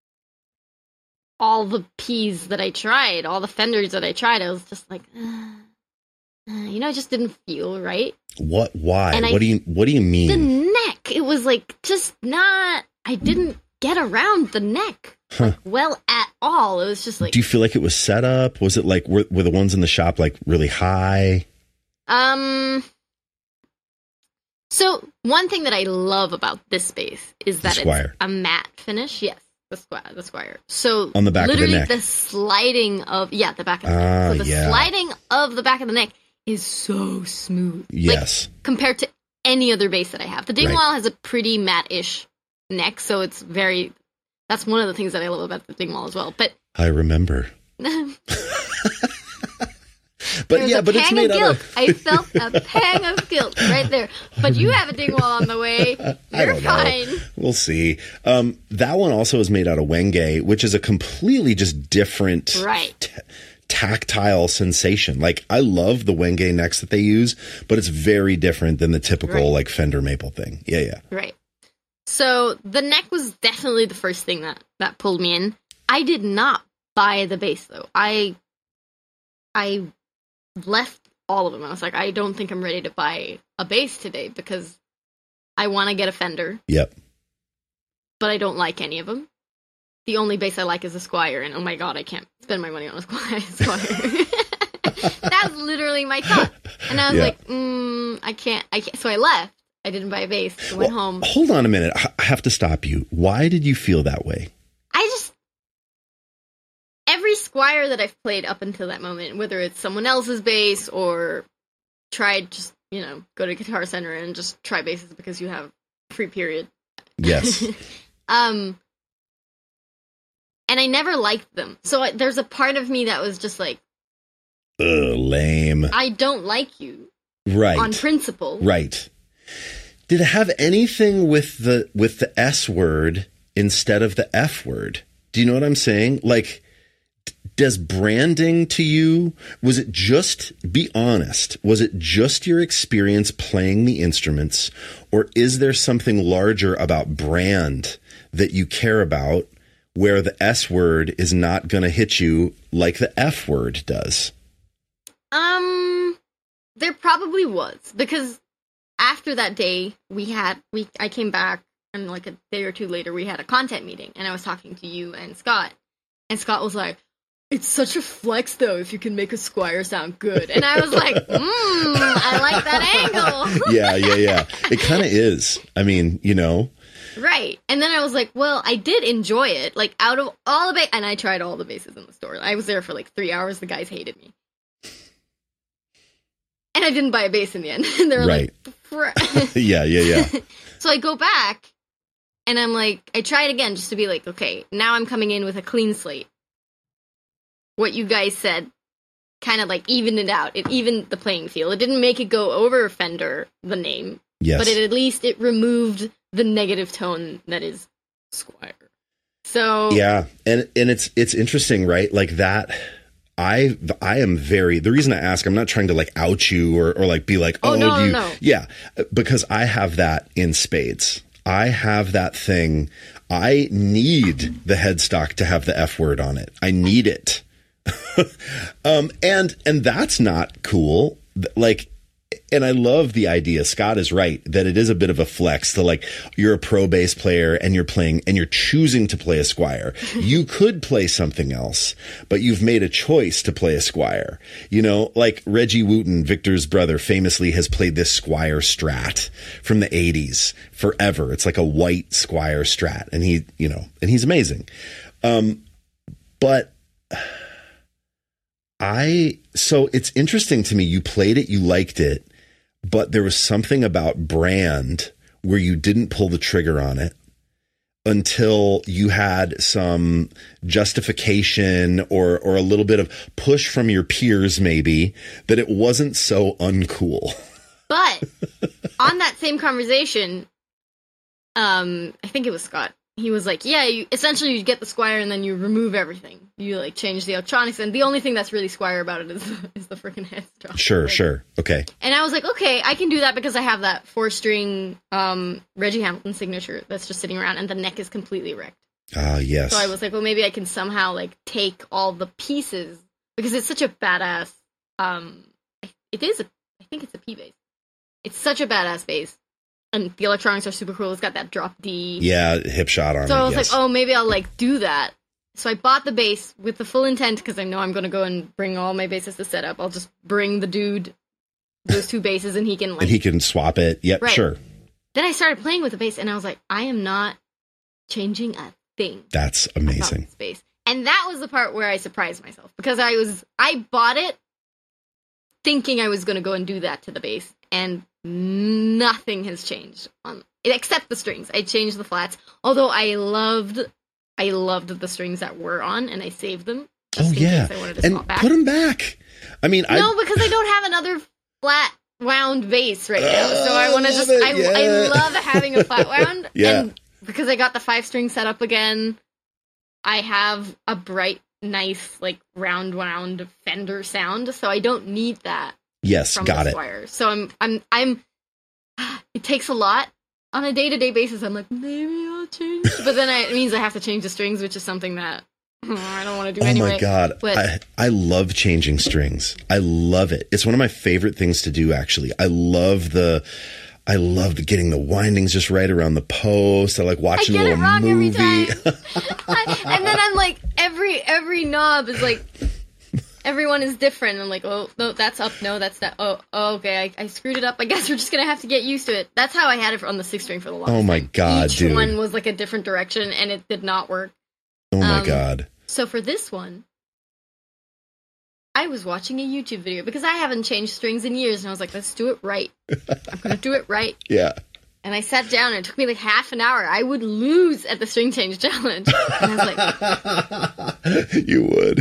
all the P's that I tried, all the Fenders that I tried, I was just like, uh, uh, you know, it just didn't feel right. What? Why? And what I, do you What do you mean? The neck. It was like just not. I didn't get around the neck huh. like, well at all. It was just like. Do you feel like it was set up? Was it like were, were the ones in the shop like really high? Um. So one thing that I love about this bass is that it's a matte finish. Yes. The Squier, the Squier. So on the back literally of the neck. the sliding of yeah, the back of the uh, neck. So the yeah. sliding of the back of the neck is so smooth. Yes. Like, compared to any other bass that I have. The Dingwall right. has a pretty matte-ish neck, so it's very that's one of the things that I love about the Dingwall as well. But I remember. But yeah, but it's made out of. I felt a pang of guilt right there. But you have a Dingwall on the way. You're fine. Know. We'll see. Um, that one also is made out of Wenge, which is a completely just different right. t- tactile sensation. Like I love the Wenge necks that they use, but it's very different than the typical right. like Fender maple thing. Yeah, yeah. Right. So the neck was definitely the first thing that, that pulled me in. I did not buy the bass though. I I left all of them. I was like, I don't think I'm ready to buy a bass today because I want to get a Fender. Yep. But I don't like any of them. The only bass I like is a Squier, and oh my god, I can't spend my money on a Squier. That was literally my thought. And I was yeah. like, mm, I can't, I can't. So I left. I didn't buy a bass. I went well, home. Hold on a minute. I have to stop you. Why did you feel that way? I just, every Squier that I've played up until that moment, whether it's someone else's bass or tried just, you know, go to Guitar Center and just try basses because you have free period. Yes. um, and I never liked them. So I, there's a part of me that was just like, ugh, lame. I don't like you. Right. On principle. Right. Did it have anything with the with the S word instead of the F word? Do you know what I'm saying? Like, does branding to you, was it just, be honest, was it just your experience playing the instruments, or is there something larger about brand that you care about where the S word is not going to hit you like the F word does? Um, there probably was, because after that day we had, we I came back and like a day or two later we had a content meeting and I was talking to you and Scott, and Scott was like, it's such a flex, though, if you can make a Squier sound good. And I was like, mmm, I like that angle. yeah, yeah, yeah. It kind of is. I mean, you know. Right. And then I was like, well, I did enjoy it. Like, out of all the ba- and I tried all the basses in the store. I was there for like three hours. The guys hated me. And I didn't buy a bass in the end. And they were right. like, yeah, yeah, yeah. So I go back, and I'm like, I try it again just to be like, okay, now I'm coming in with a clean slate. What you guys said kind of like evened it out. It evened the playing field. It didn't make it go over Fender, the name. Yes. But it, at least it removed the negative tone that is Squier. So yeah, and and it's it's interesting, right? Like that. I I am very, the reason I ask, I'm not trying to like out you or or like be like, oh, oh no, do you? no. Yeah, because I have that in spades. I have that thing. I need the headstock to have the F word on it. I need it. um, and, and that's not cool. Like, and I love the idea. Scott is right that it is a bit of a flex to like, you're a pro bass player and you're playing and you're choosing to play a Squier. You could play something else, but you've made a choice to play a Squier. You know, like Reggie Wooten, Victor's brother, famously has played this Squier Strat from the eighties forever. It's like a white Squier Strat, and he, you know, and he's amazing. Um, but I, so it's interesting to me. You played it, you liked it, but there was something about Brand where you didn't pull the trigger on it until you had some justification or, or a little bit of push from your peers, maybe, that it wasn't so uncool. But on that same conversation, um, I think it was Scott. He was like, yeah, you, essentially you get the Squier and then you remove everything. You like change the electronics, and the only thing that's really Squier about it is, is the freaking head drum. Sure, like, sure. Okay. And I was like, okay, I can do that because I have that four string um, Reggie Hamilton signature that's just sitting around, and the neck is completely wrecked. Ah, uh, yes. So I was like, well, maybe I can somehow like take all the pieces, because it's such a badass. Um, it is a, I think it's a P bass. It's such a badass bass. And the electronics are super cool. It's got that drop D. Yeah, hip shot on it. So I was yes. like, oh, maybe I'll like do that. So I bought the bass with the full intent, because I know I'm going to go and bring all my basses to set up. I'll just bring the dude those two basses, and he can like... And he can swap it. Yep, right. Sure. Then I started playing with the bass, and I was like, I am not changing a thing. That's amazing. This bass. And that was the part where I surprised myself, because I was... I bought it thinking I was going to go and do that to the bass, and nothing has changed on except the strings. I changed the flats, although I loved I loved the strings that were on, and I saved them. Oh yeah, and put them back. I mean, no, I... because I don't have another flat wound bass right now, so I want to just it, I, yeah. I love having a flat wound. Yeah. And because I got the five string set up again, I have a bright, nice like round wound Fender sound, so I don't need that. Yes, from got the it. Squier. So I'm, I'm, I'm. It takes a lot on a day-to-day basis. I'm like, maybe I'll change, but then I, it means I have to change the strings, which is something that oh, I don't want to do oh anyway. Oh my god, but, I, I love changing strings. I love it. It's one of my favorite things to do. Actually, I love the. I love getting the windings just right around the post. I like watching I get a little it wrong movie. Every time. I, and then I'm like, every every knob is like. Everyone is different. I'm like, oh, no, that's up. No, that's that. Oh, oh okay. I, I screwed it up. I guess we're just going to have to get used to it. That's how I had it on the six string for the longest Oh my time. God, Each dude. one was like a different direction, and it did not work. Oh my um, God. So for this one, I was watching a YouTube video because I haven't changed strings in years, and I was like, let's do it right. I'm going to do it right. Yeah. And I sat down, and it took me like half an hour. I would lose at the string change challenge. And I was like... You would.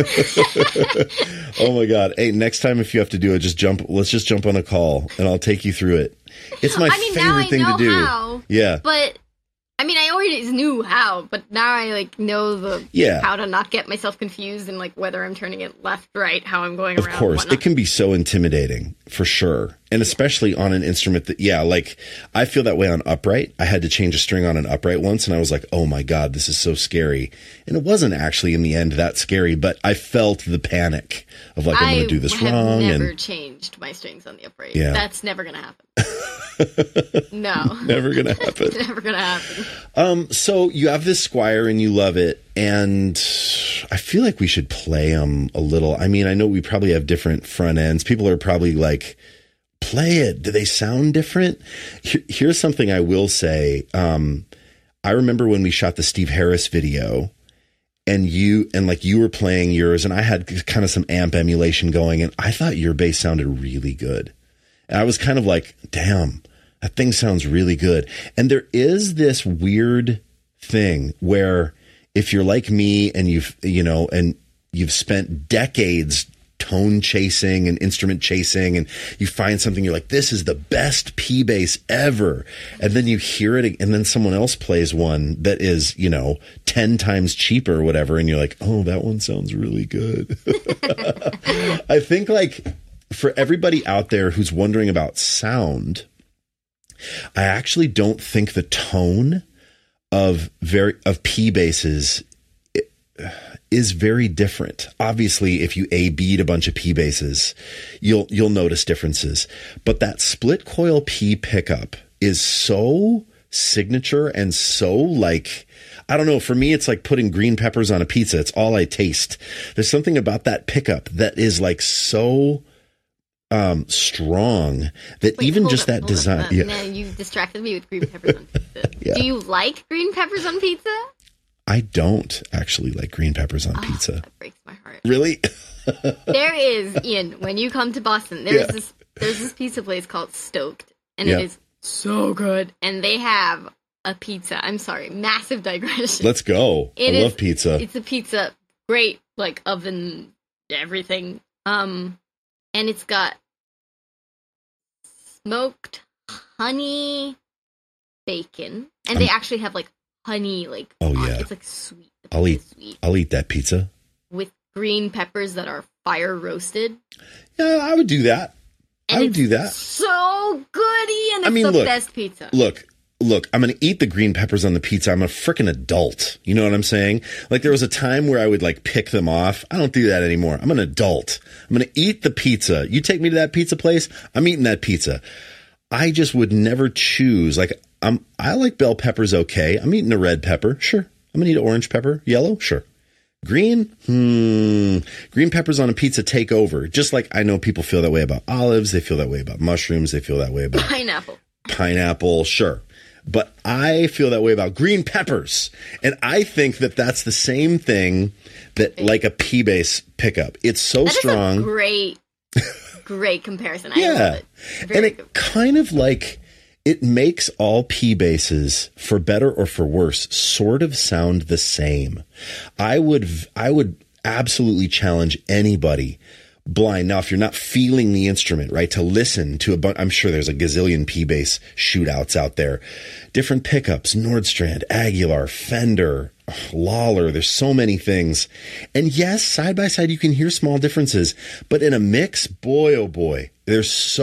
Oh, my God. Hey, next time if you have to do it, just jump. Let's just jump on a call, and I'll take you through it. It's my I mean, favorite now I thing know to do. How, yeah. But, I mean, I always knew how, but now I, like, know the yeah. how to not get myself confused and, like, whether I'm turning it left, right, how I'm going of around. Of course. Whatnot. It can be so intimidating, for sure. And especially on an instrument that, yeah, like, I feel that way on upright. I had to change a string on an upright once, and I was like, oh, my God, this is so scary. And it wasn't actually, in the end, that scary, but I felt the panic of, like, I'm going to do this wrong. I have never and... changed my strings on the upright. Yeah. That's never going to happen. No. Never going to happen. Never going to happen. Um, so you have this Squier and you love it, and I feel like we should play them a little. I mean, I know we probably have different front ends. People are probably like, play it. Do they sound different? Here, here's something I will say. Um, I remember when we shot the Steve Harris video, and you, and like you were playing yours, and I had kind of some amp emulation going, and I thought your bass sounded really good. And I was kind of like, damn, that thing sounds really good. And there is this weird thing where if you're like me and you've, you know, and you've spent decades tone chasing and instrument chasing, and you find something, you're like, this is the best P bass ever. And then you hear it, and then someone else plays one that is, you know, ten times cheaper or whatever. And you're like, oh, that one sounds really good. I think like, for everybody out there who's wondering about sound, I actually don't think the tone of very of P basses is very different. Obviously, if you A-B'd a bunch of P bases, you'll you'll notice differences. But that split coil P pickup is so signature and so like, I don't know, for me, it's like putting green peppers on a pizza. It's all I taste. There's something about that pickup that is like so um, strong that Wait, even just up, that design. Uh, yeah. Now you distracted me with green peppers on pizza. Yeah. Do you like green peppers on pizza? I don't actually like green peppers on oh, pizza. That breaks my heart. Really? There is, Ian, when you come to Boston, there's Yeah. this there's this pizza place called Stoked, and Yeah. it is so good. And they have a pizza. I'm sorry, massive digression. Let's go. It I is- love pizza. It's a pizza, great, like oven, everything. Um, and it's got smoked honey bacon, and they Um, actually have like honey, like Oh, on- yeah. it's like sweet. The I'll pizza's eat- sweet I'll eat that pizza. with green peppers that are fire roasted. Yeah, I would do that. And I would it's do that. So good, Ian. It's I mean, the look, best pizza. Look, look, I'm going to eat the green peppers on the pizza. I'm a freaking adult. You know what I'm saying? Like there was a time where I would like pick them off. I don't do that anymore. I'm an adult. I'm going to eat the pizza. You take me to that pizza place, I'm eating that pizza. I just would never choose. Like I'm, I like bell peppers. Okay. I'm eating a red pepper. Sure. I'm going to eat an orange pepper. Yellow. Sure. Green? Hmm. Green peppers on a pizza take over. Just like I know people feel that way about olives. They feel that way about mushrooms. They feel that way about Pineapple. pineapple. Sure. But I feel that way about green peppers. And I think that that's the same thing that like a P-base pickup. It's so That is strong. a great, great comparison. I Yeah. love it. Very And it good. kind of like it makes all P bases, for better or for worse, sort of sound the same. I would, I would absolutely challenge anybody blind. Now, if you're not feeling the instrument, right, to listen to a bunch, I'm sure there's a gazillion P bass shootouts out there, different pickups, Nordstrand, Aguilar, Fender, Lawler. There's so many things. And yes, side by side, you can hear small differences, but in a mix, boy, oh boy, they're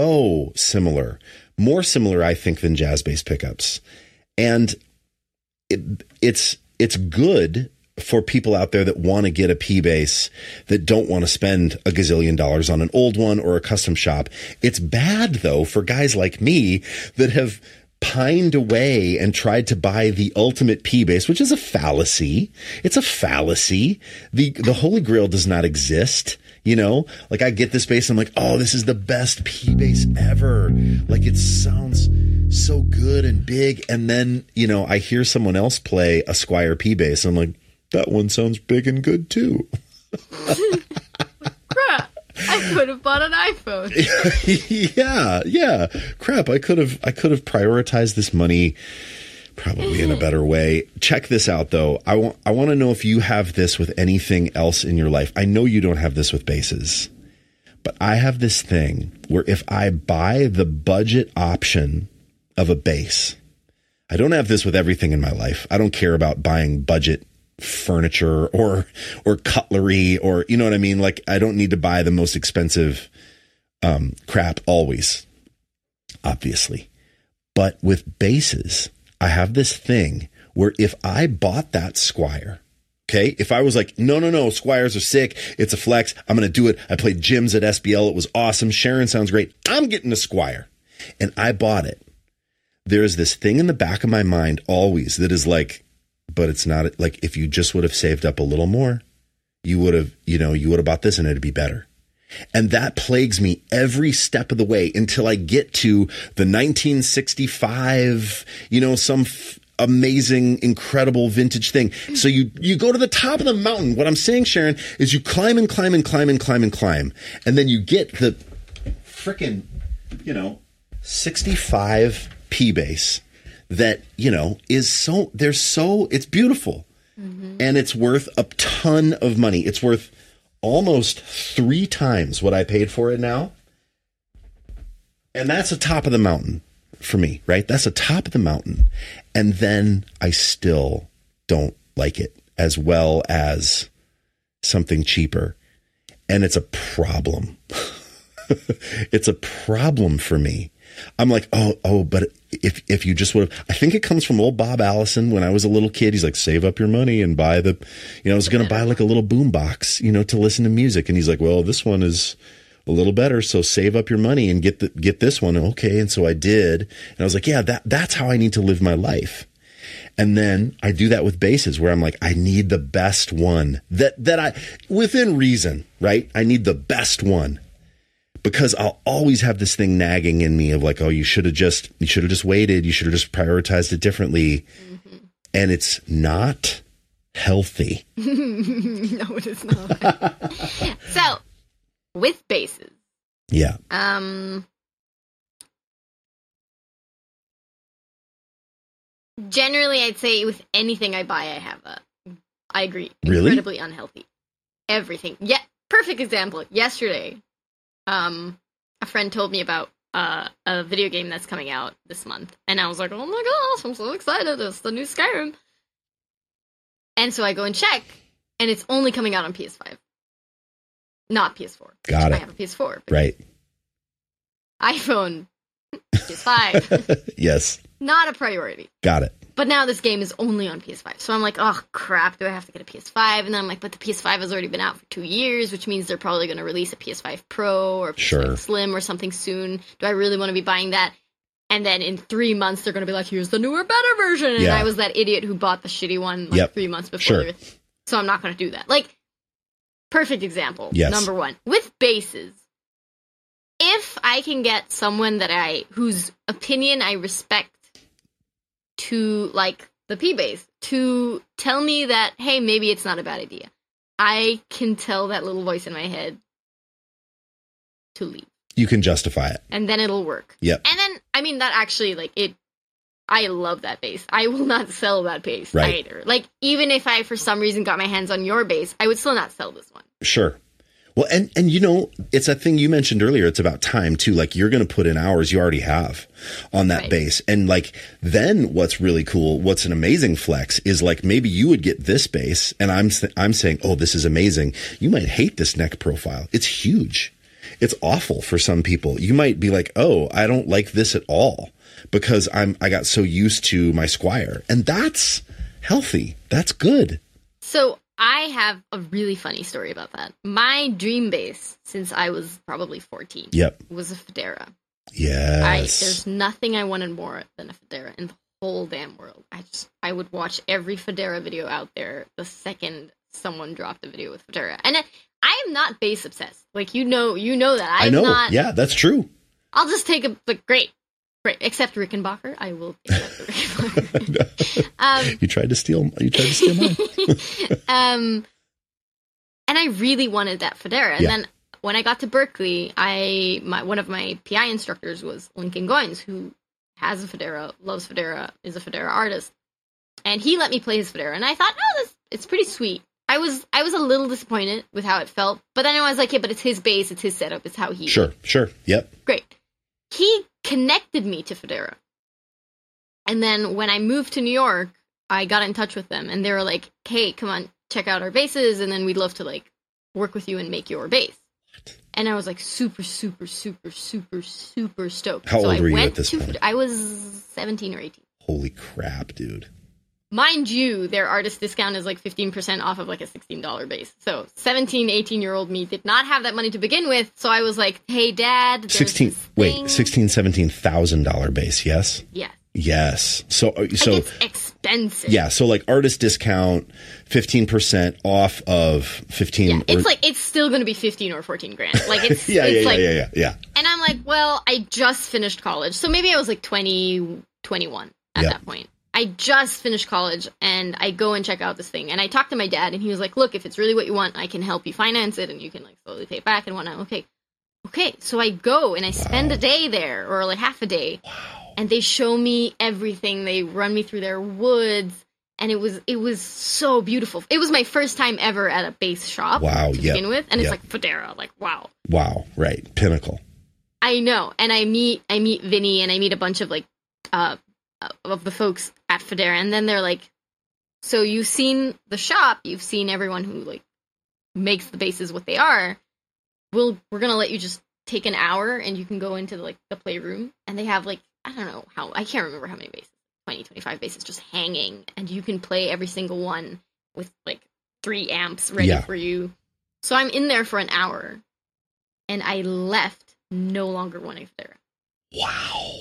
so similar. More similar, I think, than jazz bass pickups. And it, it's it's good for people out there that want to get a P bass that don't want to spend a gazillion dollars on an old one or a custom shop. It's bad, though, for guys like me that have pined away and tried to buy the ultimate P bass, which is a fallacy. It's a fallacy. The the Holy Grail does not exist. You know, like I get this bass, I'm like, oh, this is the best P bass ever. Like it sounds so good and big. And then, you know, I hear someone else play a Squier P bass. I'm like, that one sounds big and good too. Crap. I could have bought an iPhone. yeah, yeah. Crap. I could have, I could have prioritized this money probably in a better way. Check this out though. I want, I want to know if you have this with anything else in your life. I know you don't have this with basses, but I have this thing where if I buy the budget option of a bass, I don't have this with everything in my life. I don't care about buying budget furniture or, or cutlery or, you know what I mean? Like I don't need to buy the most expensive, um, crap always, obviously. But with basses, I have this thing where if I bought that Squier, okay, if I was like, no, no, no, Squiers are sick. It's a flex. I'm going to do it. I played gyms at S B L. It was awesome. Sharon sounds great. I'm getting a Squier. And I bought it. There's this thing in the back of my mind always that is like, but it's not like if you just would have saved up a little more, you would have, you know, you would have bought this and it'd be better. And that plagues me every step of the way until I get to the nineteen sixty-five, you know, some f- amazing, incredible vintage thing. So you, you go to the top of the mountain. What I'm saying, Sharon, is you climb and climb and climb and climb and climb. And then you get the frickin', you know, sixty-five P bass that, you know, is so, they're so, it's beautiful. Mm-hmm. And it's worth a ton of money. It's worth almost three times what I paid for it now. And that's a top of the mountain for me, right? That's a top of the mountain. And then I still don't like it as well as something cheaper. And it's a problem. It's a problem for me I'm like, oh, oh, but if if you just would have, I think it comes from old Bob Allison when I was a little kid. He's like, save up your money and buy the, you know, I was going to buy like a little boom box, you know, to listen to music. And he's like, well, this one is a little better, so save up your money and get the, get this one. Okay. And so I did. And I was like, yeah, that that's how I need to live my life. And then I do that with basses where I'm like, I need the best one that, that I, within reason, right? I need the best one because I'll always have this thing nagging in me of like, oh, you should have just, you should have just waited. You should have just prioritized it differently. Mm-hmm. And it's not healthy. No, it is not. So with basses. Yeah. Um, Generally, I'd say with anything I buy, I have a, I agree, really? Incredibly unhealthy. Everything. Yeah, perfect example. Yesterday, um, a friend told me about uh, a video game that's coming out this month. And I was like, oh my gosh, I'm so excited. It's the new Skyrim. And so I go and check, and it's only coming out on P S five. Not P S four. Got it. I have a P S four. Right. iPhone, P S five. Yes. Not a priority. Got it. But now this game is only on P S five. So I'm like, oh, crap, do I have to get a P S five? And then I'm like, but the P S five has already been out for two years, which means they're probably going to release a P S five Pro or P S five Sure. Slim or something soon. Do I really want to be buying that? And then in three months, they're going to be like, here's the newer, better version. And Yeah. I was that idiot who bought the shitty one like Yep. three months before. Sure. So I'm not going to do that. Like, perfect example. Yes. Number one. With basses, if I can get someone that I, whose opinion I respect, to like the P bass to tell me that, hey, maybe it's not a bad idea, I can tell that little voice in my head to leave. You can justify it. And then it'll work. Yep. And then, I mean, that actually, like, it, I love that bass. I will not sell that bass Right. either. Like, even if I, for some reason, got my hands on your bass, I would still not sell this one. Sure. Well, and, and you know, it's a thing you mentioned earlier. It's about time too. Like you're going to put in hours you already have on that Right. bass. And like, then what's really cool, what's an amazing flex is like, maybe you would get this bass and I'm, I'm saying, oh, this is amazing. You might hate this neck profile. It's huge. It's awful for some people. You might be like, oh, I don't like this at all because I'm, I got so used to my Squier, and that's healthy. That's good. So I have a really funny story about that. My dream bass, since I was probably fourteen, Yep. was a Federa. Yes. I, there's nothing I wanted more than a Federa in the whole damn world. I just, I would watch every Federa video out there the second someone dropped a video with Federa. And I, I am not bass obsessed. Like, you know, you know that. I'm I know. not. Yeah, that's true. I'll just take a, like, great. Great. Except Rickenbacker. I will accept Rickenbacker. um, You tried to steal, you tried to steal mine. um, and I really wanted that Federa. And Yeah. then when I got to Berkeley, I my one of my P I instructors was Lincoln Goins, who has a Federa, loves Federa, is a Federa artist, and he let me play his Federa. And I thought, oh, this it's pretty sweet. I was I was a little disappointed with how it felt, but then I was like, yeah, but it's his bass, it's his setup, it's how he Sure, sure, yep. Great. He connected me to Federa. And then when I moved to New York, I got in touch with them, and they were like, hey, come on, check out our basses, and then we'd love to, like, work with you and make your bass. And I was, like, super, super, super, super, super stoked. How so old I were you went at this to, point? I was seventeen or eighteen. Holy crap, dude. Mind you, their artist discount is, like, fifteen percent off of, like, a sixteen dollars base. So seventeen, eighteen-year-old me did not have that money to begin with, so I was like, hey, Dad, there's Sixteen. this Wait, thing. sixteen, seventeen thousand dollar base. Yes. Yeah. Yes. So, uh, so Like, it's expensive. yeah. So, like artist discount, fifteen percent off of fifteen. Yeah, it's or, like it's still going to be fifteen or fourteen grand. Like it's yeah, it's yeah, like, yeah, yeah, yeah. And I'm like, well, I just finished college, so maybe I was like twenty, twenty-one at Yep. that point. I just finished college, and I go and check out this thing, and I talked to my dad, and he was like, look, if it's really what you want, I can help you finance it, and you can like slowly pay it back and whatnot. Okay, okay. So I go and I spend Wow. a day there, or like half a day. And they show me everything. They run me through their woods, and it was it was so beautiful. It was my first time ever at a bass shop Wow, to yep, begin with, and it's yep. like Federa, like wow. Wow. Right. Pinnacle. I know, and I meet I meet Vinny, and I meet a bunch of like uh of the folks at Federa, and then they're like, so you've seen the shop, you've seen everyone who like makes the basses what they are. We'll we're gonna let you just take an hour and you can go into like the playroom and they have like, I don't know how, I can't remember how many bases, twenty, twenty-five bases just hanging, and you can play every single one with like three amps ready Yeah. for you. So I'm in there for an hour and I left no longer wanting Federa. Wow.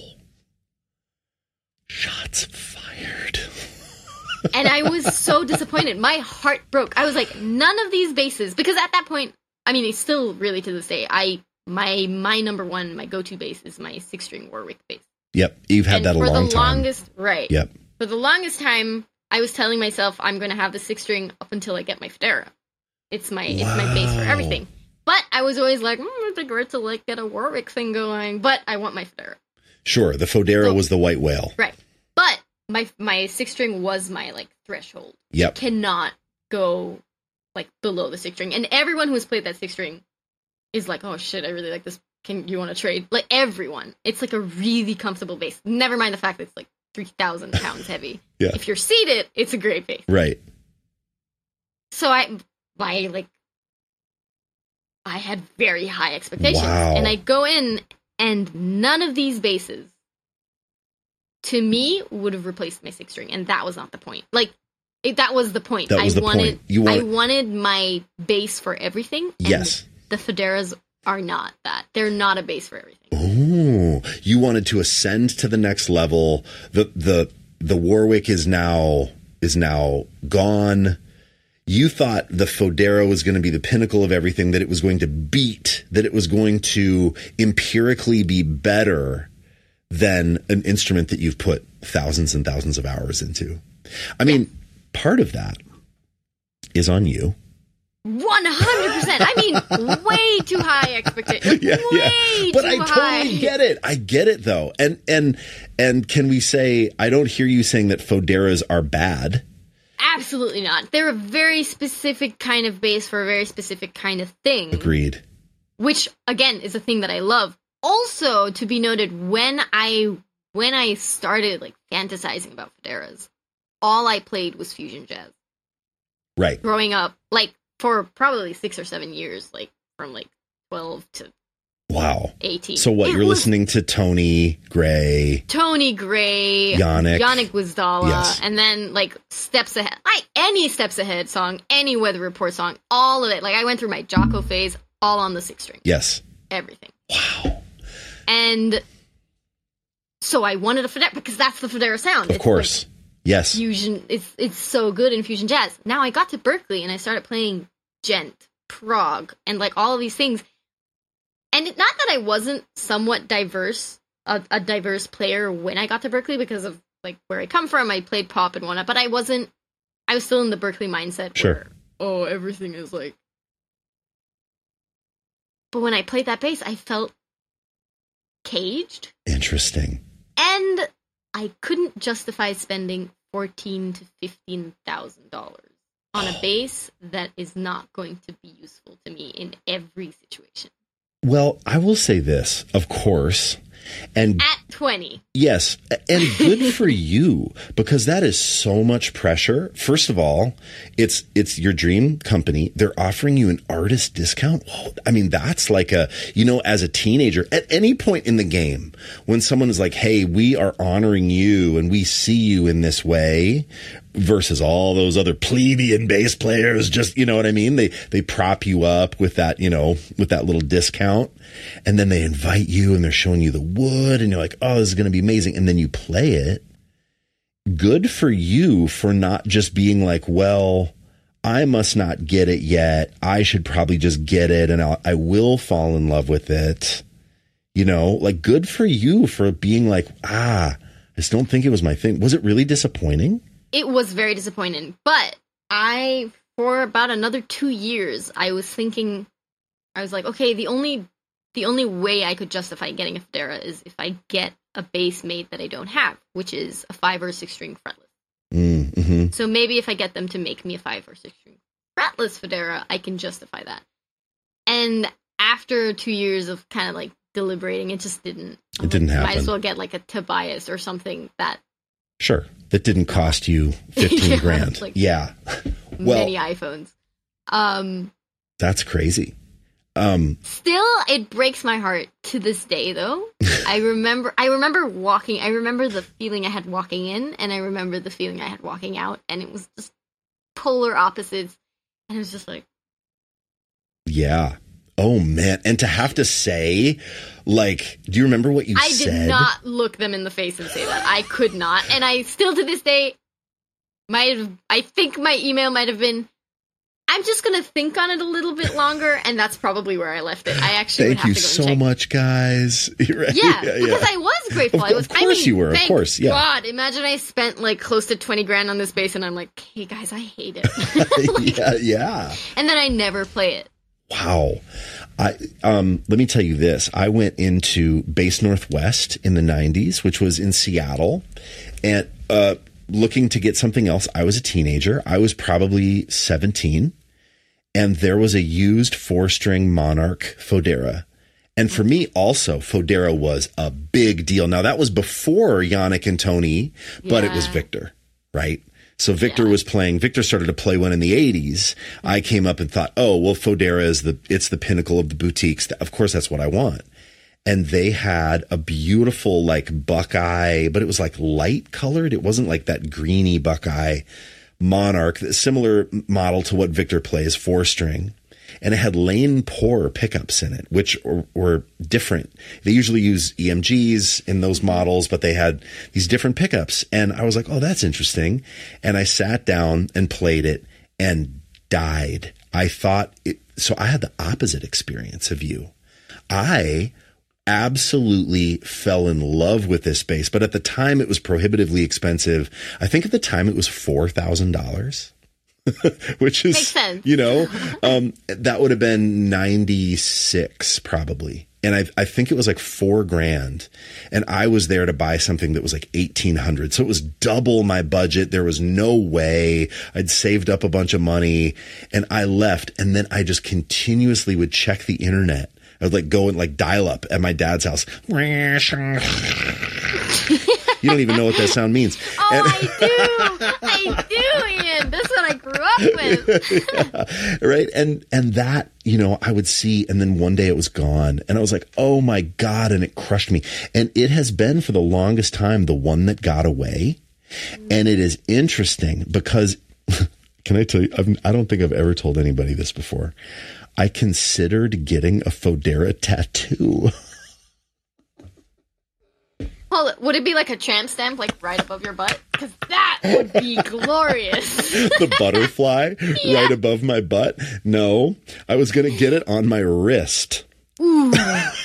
Shots fired. And I was so disappointed. My heart broke. I was like, none of these bases, because at that point, I mean, it's still really to this day, I my my number one, my go-to bass is my six-string Warwick bass. Yep, you've had And that a for long the time. longest, right. Yep. For the longest time, I was telling myself I'm going to have the six-string up until I get my Federa. It's my it's my bass for Wow. everything. But I was always like, mm, I think we're to like get a Warwick thing going, but I want my Federa. Sure, the Fodera So- was the white whale. Right. But my my six string was my like threshold. Yep. Cannot go like below the six string. And everyone who has played that six string is like, oh shit, I really like this. Can you want to trade? Like everyone. It's like a really comfortable bass. Never mind the fact that it's like three thousand pounds heavy. Yeah. If you're seated, it's a great bass. Right. So I my like I had very high expectations. Wow. And I go in and none of these basses to me would have replaced my six string, and that was not the point. Like it, that was the point. That was I the wanted point. You wanted- I wanted my bass for everything. And Yes. the Federas are not that. They're not a bass for everything. Oh, you wanted to ascend to the next level. The the the Warwick is now is now gone. You thought the Fodera was going to be the pinnacle of everything, that it was going to beat, that it was going to empirically be better than an instrument that you've put thousands and thousands of hours into. I mean, part of that is on you. one hundred percent. I mean, way too high expectations. Yeah, way yeah. But too I high. totally get it. I get it though. And and and can we say, I don't hear you saying that Foderas are bad. Absolutely not. They're a very specific kind of bass for a very specific kind of thing. Agreed. Which again is a thing that I love. Also, to be noted, when I when I started like fantasizing about Federas, all I played was fusion jazz. Right. Growing up, like for probably six or seven years, like from like twelve to Wow. eighteen. So what, It you're was listening to Tony Gray. Tony Gray, Yannick. Yannick Gwizdala, Yes. and then like Steps Ahead, like any Steps Ahead song, any Weather Report song, all of it. Like I went through my Jocko phase, all on the six string, Yes. everything. Wow. And so I wanted a Federa because that's the Federa sound. Of It's course. like Yes. fusion. It's it's so good in fusion jazz. Now I got to Berkeley and I started playing gent, prog, and like all of these things. And it, not that I wasn't somewhat diverse, a, a diverse player when I got to Berkeley because of like where I come from. I played pop and whatnot, but I wasn't. I was still in the Berkeley mindset. Sure. Where, oh, everything is like. But when I played that bass, I felt caged, Interesting. and I couldn't justify spending fourteen to fifteen thousand dollars on a bass that is not going to be useful to me in every situation. Well, I will say this, of course, and At twenty. yes, and good for you, because that is so much pressure. First of all, it's it's your dream company. They're offering you an artist discount. Whoa, I mean, that's like a, you know, as a teenager, at any point in the game, when someone is like, hey, we are honoring you and we see you in this way, versus all those other plebeian bass players, just, you know what I mean? They, they prop you up with that, you know, with that little discount, and then they invite you and they're showing you the wood and you're like, oh, this is going to be amazing. And then you play it. Good for you for not just being like, well, I must not get it yet. I should probably just get it and I'll, I will fall in love with it. You know, like good for you for being like, ah, I just don't think it was my thing. Was it really disappointing? It was very disappointing, but I, for about another two years, I was thinking, I was like, okay, the only, the only way I could justify getting a Federa is if I get a bass made that I don't have, which is a five or six string fretless. Mm-hmm. So maybe if I get them to make me a five or six string fretless Federa, I can justify that. And after two years of kind of like deliberating, it just didn't. It didn't happen. Might as well get like a Tobias or something that. Sure. That didn't cost you fifteen Yeah, grand. like yeah. Well, many iPhones. Um, that's crazy. Um, Still, it breaks my heart to this day, though. I remember, I remember walking. I remember the feeling I had walking in, and I remember the feeling I had walking out, and it was just polar opposites. And it was just like, yeah. Oh man, and to have to say, like, do you remember what you I said? I did not look them in the face and say that. I could not, and I still to this day might have. I think my email might have been, I'm just going to think on it a little bit longer, and that's probably where I left it. I actually Thank would have you to go so and check. much, guys. Right? Yeah, yeah, because yeah. I was grateful. Of, I was. of course I mean, you were. Of thank course, yeah. God, imagine I spent like close to twenty grand on this bass, and I'm like, hey guys, I hate it. Like, yeah, yeah. And then I never play it. Wow. I um let me tell you this. I went into Bass Northwest in the nineties, which was in Seattle, and uh looking to get something else. I was a teenager. I was probably seventeen, and there was a used four-string Monarch Fodera. And for me also, Fodera was a big deal. Now that was before Yannick and Tony, but Yeah. it was Victor, right? So Victor Yeah. was playing, Victor started to play one in the eighties. I came up and thought, oh, well, Fodera is the, it's the pinnacle of the boutiques. Of course, that's what I want. And they had a beautiful, like, Buckeye, but it was like light colored. It wasn't like that greeny Buckeye Monarch, similar model to what Victor plays, four string. And it had Lane Pour pickups in it, which were, were different. They usually use E M Gs in those models, but they had these different pickups. And I was like, oh, that's interesting. And I sat down and played it and died. I thought it, so I had the opposite experience of you. I absolutely fell in love with this bass, but at the time it was prohibitively expensive. I think at the time it was four thousand dollars. Which is, Makes sense. you know, um, that would have been ninety-six probably. And I, I think it was like four grand. And I was there to buy something that was like eighteen hundred. So it was double my budget. There was no way. I'd saved up a bunch of money and I left. And then I just continuously would check the internet. I would like go and like dial up at my dad's house. You don't even know what that sound means. Oh, And- I do. I do, Ian. That's what I grew up with. Yeah, right. And, and that, you know, I would see, and then one day it was gone and I was like, oh my God. And it crushed me. And it has been for the longest time, the one that got away. And it is interesting because can I tell you, I've, I don't think I've ever told anybody this before. I considered getting a Fodera tattoo. Well, would it be like a tramp stamp, like right above your butt? Because that would be glorious. The butterfly Yeah. right above my butt. No, I was going to get it on my wrist. Ooh.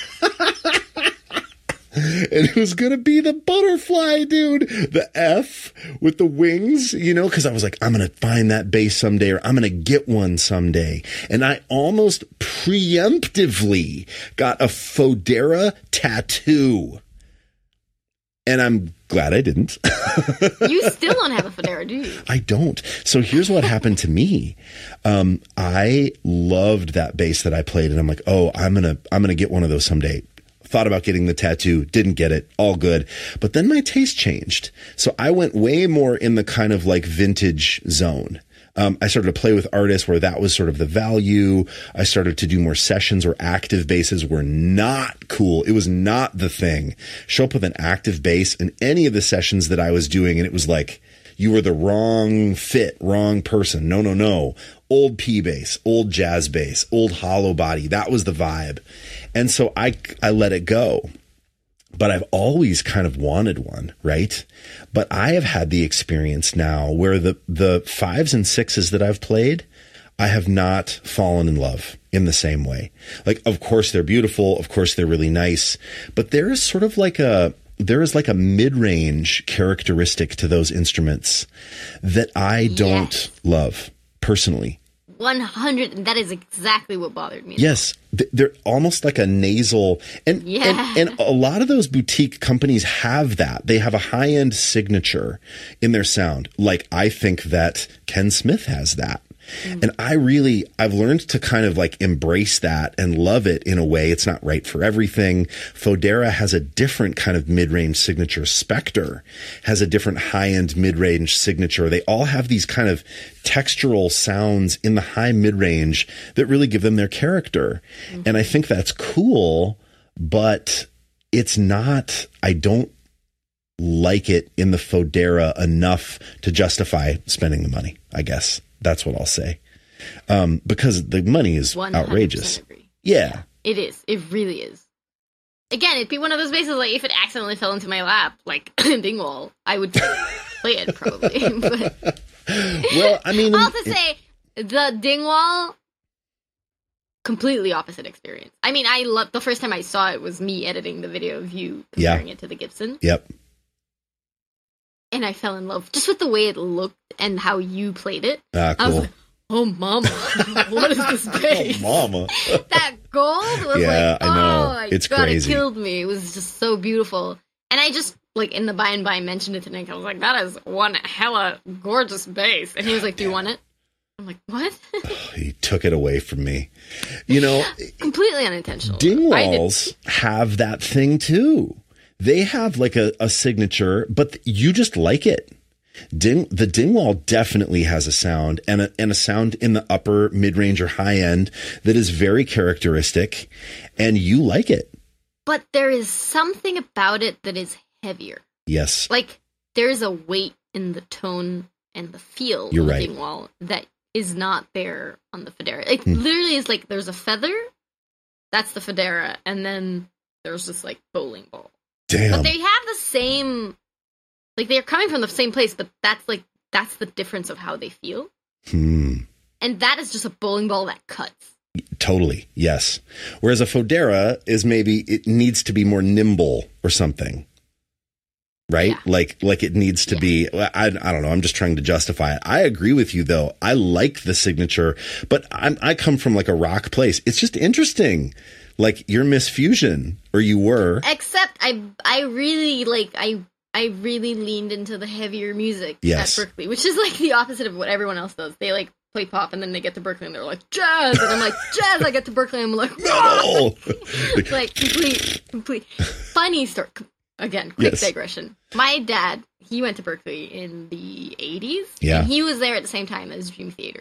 And it was going to be the butterfly, dude. The F with the wings, you know, because I was like, I'm going to find that bass someday or I'm going to get one someday. And I almost preemptively got a Fodera tattoo. And I'm glad I didn't. You still don't have a Fodera, do you? I don't. So here's what happened to me. Um, I loved that bass that I played and I'm like, oh, I'm going to, I'm going to get one of those someday. Thought about getting the tattoo, didn't get it, all good. But then my taste changed. So I went way more in the kind of like vintage zone. Um, I started to play with artists where that was sort of the value. I started to do more sessions where active basses were not cool. It was not the thing. Show up with an active bass in any of the sessions that I was doing and it was like, you were the wrong fit, wrong person. No, no, no. Old P bass, old jazz bass, old hollow body. That was the vibe. And so I, I let it go. But I've always kind of wanted one, right? But I have had the experience now where the, the fives and sixes that I've played, I have not fallen in love in the same way. Like, of course they're beautiful. Of course they're really nice. But there is sort of like a, there is like a mid-range characteristic to those instruments that I don't Yes. love personally. one hundred. That is exactly what bothered me. Yes, th- they're almost like a nasal, and, Yeah. and and a lot of those boutique companies have that. They have a high end signature in their sound. Like I think that Ken Smith has that. Mm. And I really, I've learned to kind of like embrace that and love it in a way. It's not right for everything. Fodera has a different kind of mid-range signature. Spectre has a different high-end mid-range signature. They all have these kind of textural sounds in the high mid-range that really give them their character. Mm-hmm. And I think that's cool, but it's not, I don't like it in the Fodera enough to justify spending the money, I guess. That's what I'll say. Um, because the money is outrageous. Agree. Yeah. It is. It really is. Again, it'd be one of those bases, like, if it accidentally fell into my lap, like Dingwall, I would play it probably. But well, I mean... I'll have to say, the Dingwall, completely opposite experience. I mean, I love... The first time I saw it was me editing the video of you comparing yeah. it to the Gibson. Yep. And I fell in love just with the way it looked and how you played it. Ah, cool. I was like, oh, mama, what is this bass? Oh, mama. That gold was yeah, like, oh, I know. my It's God, crazy. It killed me. It was just so beautiful. And I just, like, in the by and by mentioned it to Nick. I was like, that is one hella gorgeous bass. And he was like, do you want it? I'm like, what? He took it away from me. You know, completely unintentional. Dingwalls have that thing too. They have like a, a signature, but you just like it. Ding, the Dingwall definitely has a sound and a, and a sound in the upper mid-range or high end that is very characteristic, and you like it. But there is something about it that is heavier. Yes. Like, there's a weight in the tone and the feel You're of right. the Dingwall that is not there on the Fodera. It Hmm. literally is like, there's a feather, that's the Fodera, and then there's this, like, bowling ball. Damn. But they have the same, like, they're coming from the same place, but that's, like, that's the difference of how they feel. Hmm. And that is just a bowling ball that cuts. Totally. Yes. Whereas a Fodera is maybe, it needs to be more nimble or something. Right? Yeah. Like, like it needs to Yeah. be, I, I don't know. I'm just trying to justify it. I agree with you though. I like the signature, but I'm, I come from like a rock place. It's just interesting. Like you're Miss Fusion, or you were. Except I, I really, like, I, I really leaned into the heavier music Yes. at Berkeley, which is like the opposite of what everyone else does. They like play pop and then they get to Berkeley and they're like, jazz! And I'm like, jazz! I get to Berkeley and I'm like, No! like, complete, complete. Funny story. Again, quick Yes. digression. My dad, he went to Berkeley in the eighties. Yeah. And he was there at the same time as Dream Theater.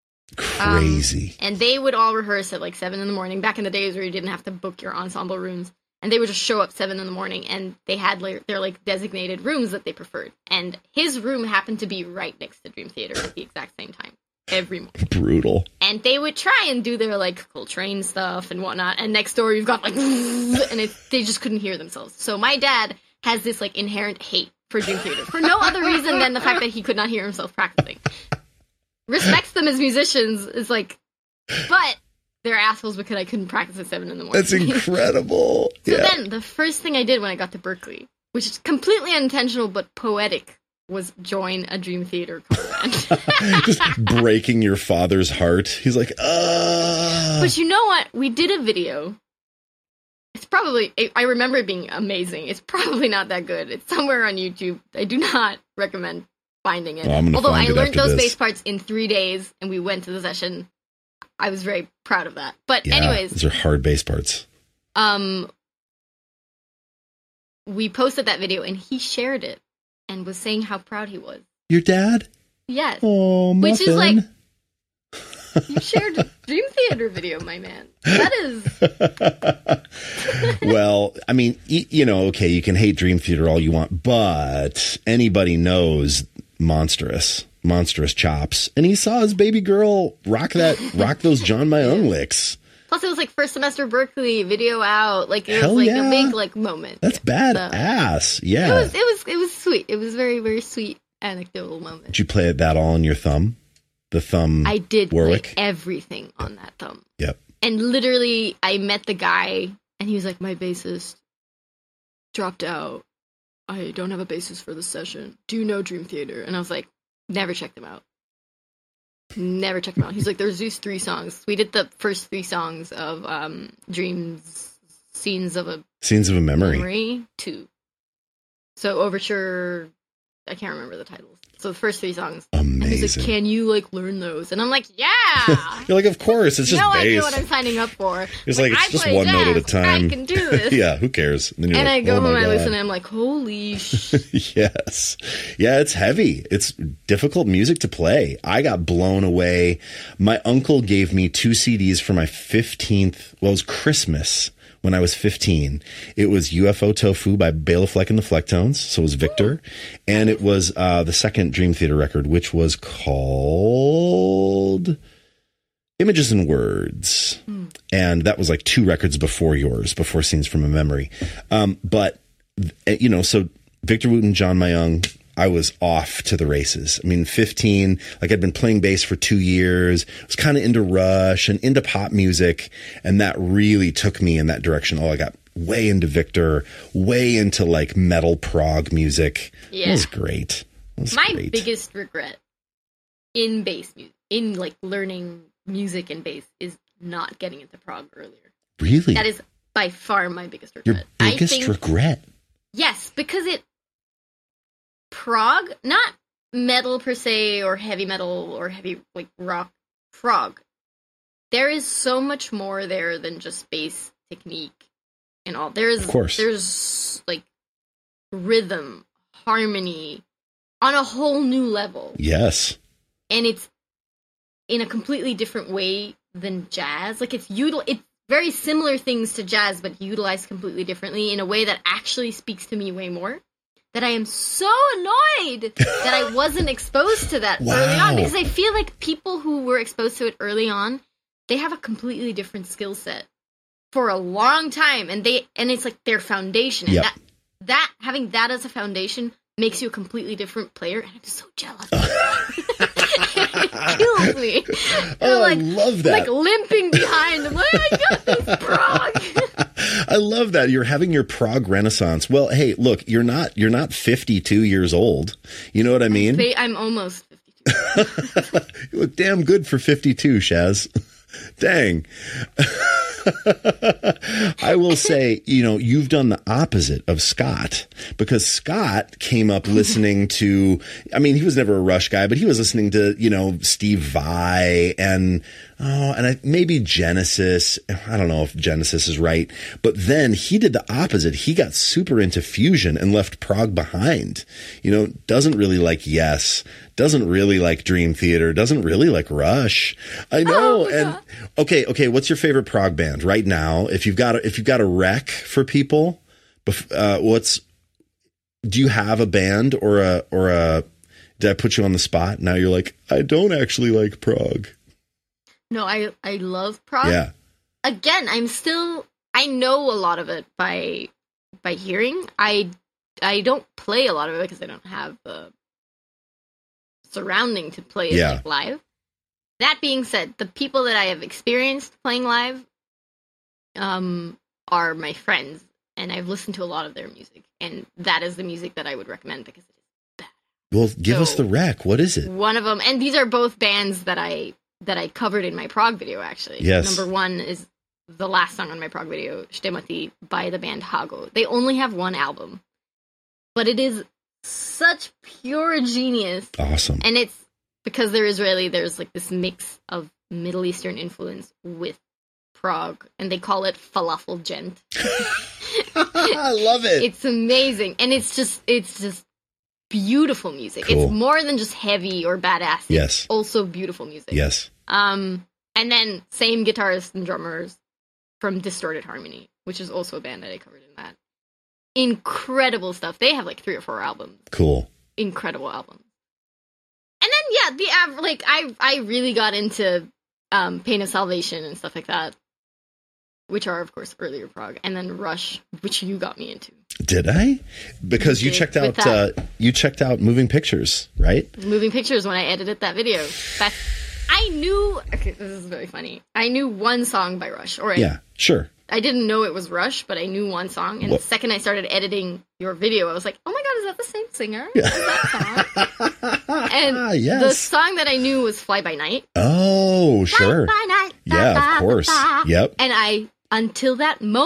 Crazy. Um, and they would all rehearse at like seven in the morning, back in the days where you didn't have to book your ensemble rooms. And they would just show up seven in the morning, and they had like, their like designated rooms that they preferred. And his room happened to be right next to Dream Theater at the exact same time. Every morning. Brutal. And they would try and do their like Coltrane stuff and whatnot. And next door you've got like, and it, they just couldn't hear themselves. So my dad has this like inherent hate for Dream Theater for no other reason than the fact that he could not hear himself practicing. Respects them as musicians is like, but they're assholes because I couldn't practice at seven in the morning. That's incredible. So yeah. then the first thing I did when I got to Berkeley, which is completely unintentional but poetic, was join a Dream Theater cover band. Just breaking your father's heart. He's like, ah. But you know what? We did a video. It's probably, I remember it being amazing. It's probably not that good. It's somewhere on YouTube. I do not recommend finding it. Well, I'm gonna Although find I it learned after those this. bass parts in three days and we went to the session. I was very proud of that. But Yeah, anyways, those are hard bass parts. um, we posted that video and he shared it and was saying how proud he was. Your dad? Yes. Oh, Muffin. Which is like, you shared a Dream Theater video, my man. That is... Well, I mean, y- you know, okay, you can hate Dream Theater all you want, but anybody knows Monstrous, Monstrous chops. And he saw his baby girl rock that, rock those John Mayung licks. Plus, it was like first semester Berkeley, video out. Like, it Hell was like yeah. a big, like, moment. That's badass. Yeah. It was, it was, it was sweet. It was very, very sweet anecdotal moment. Did you play that all on your thumb? The thumb I did Warwick? play everything on that thumb. Yep. And literally, I met the guy, and he was like, my bassist dropped out. I don't have a bassist for the session. Do you know Dream Theater? And I was like, never checked them out. Never checked them out. He's like, there's these three songs. We did the first three songs of um, Dreams, Scenes of a Scenes of a Memory. Memory two. So Overture, I can't remember the titles. So the first three songs. Amazing. And he's like, can you like learn those? And I'm like, yeah. You're like, of course, it's just no bass. idea what I'm signing up for. It's like, like it's just one jazz, note at a time. I can do this. Yeah, who cares? And, then you're and like, I go oh home my and I God. listen and I'm like, holy sh. Yes. Yeah, it's heavy. It's difficult music to play. I got blown away. My uncle gave me two C Ds for my fifteenth, well, it was Christmas when I was fifteen. It was U F O Tofu by Bela Fleck and the Flecktones. So it was Victor. And it was uh, the second Dream Theater record, which was called Images and Words. Mm. And that was like two records before yours, before Scenes from a Memory. Um, but, you know, so Victor Wooten, John Mayung, I was off to the races. I mean, fifteen, like I'd been playing bass for two years. I was kind of into Rush and into pop music. And that really took me in that direction. Oh, I got way into Victor, way into like metal prog music. Yeah. It was great. It was My great. biggest regret in bass music, in like learning music and bass, is not getting into prog earlier. Really? That is by far my biggest regret. Your biggest I think, regret? Yes, because it prog, not metal per se, or heavy metal, or heavy like rock, prog. There is so much more there than just bass technique and all. There is, of course. There's like rhythm, harmony on a whole new level. Yes. And it's in a completely different way than jazz. Like it's util- it's very similar things to jazz, but utilized completely differently in a way that actually speaks to me way more. That I am so annoyed that I wasn't exposed to that Wow. early on, because I feel like people who were exposed to it early on, they have a completely different skill set for a long time, and they and it's like their foundation. And Yep. that that having that as a foundation makes you a completely different player, and I'm so jealous. It kills me. Oh, like, I love that. Like limping behind. I'm like, I got this prog. I love that you're having your prog renaissance. Well, hey, look, you're not you're not fifty-two years old. You know what I mean? I'm almost fifty-two. You look damn good for fifty-two, Shaz. Dang. I will say, you know, you've done the opposite of Scott, because Scott came up listening to, I mean, he was never a Rush guy, but he was listening to, you know, Steve Vai and, oh, and I, maybe Genesis. I don't know if Genesis is right, but then he did the opposite. He got super into fusion and left prog behind. You know, doesn't really like Yes, doesn't really like Dream Theater, doesn't really like Rush. I know. Oh, and yeah. okay, okay, what's your favorite prog band right now? If you've got a, if you've got a rec for people, uh, what's do you have a band or a or a? Did I put you on the spot? Now you're like, I don't actually like prog. No, I I love prog. Yeah. Again, I'm still I know a lot of it by by hearing. I I don't play a lot of it because I don't have the surrounding to play it Yeah. like live. That being said, the people that I have experienced playing live um are my friends, and I've listened to a lot of their music, and that is the music that I would recommend because it is bad. Well, give So- us the rec. What is it? One of them, and these are both bands that I that I covered in my prog video, actually. Yes. Number one is the last song on my prog video, Shtemati, by the band Hago. They only have one album, but it is such pure genius. Awesome. And it's because they're Israeli, there's like this mix of Middle Eastern influence with prog, and they call it falafel gent. I love it. It's amazing, and it's just it's just beautiful music. Cool. It's more than just heavy or badass. It's Yes. also beautiful music. Yes. Um, and then same guitarists and drummers from Distorted Harmony, which is also a band that I covered in that. Incredible stuff. They have like three or four albums. Cool. Incredible albums. And then yeah, the av- like I I really got into um, Pain of Salvation and stuff like that, which are of course earlier prog, and then Rush, which you got me into. Did I? Because you did, checked with out uh, that. you checked out Moving Pictures, right? Moving Pictures when I edited that video. That's I knew. Okay, this is very funny. I knew one song by Rush, or I, Yeah, sure. I didn't know it was Rush, but I knew one song. And What? the second I started editing your video, I was like, "Oh my god, is that the same singer? Is that song?" And Ah, yes. the song that I knew was "Fly by Night." Oh, sure. Fly by night. Yeah, ba, of ba, course. ba. Yep. And I, until that moment,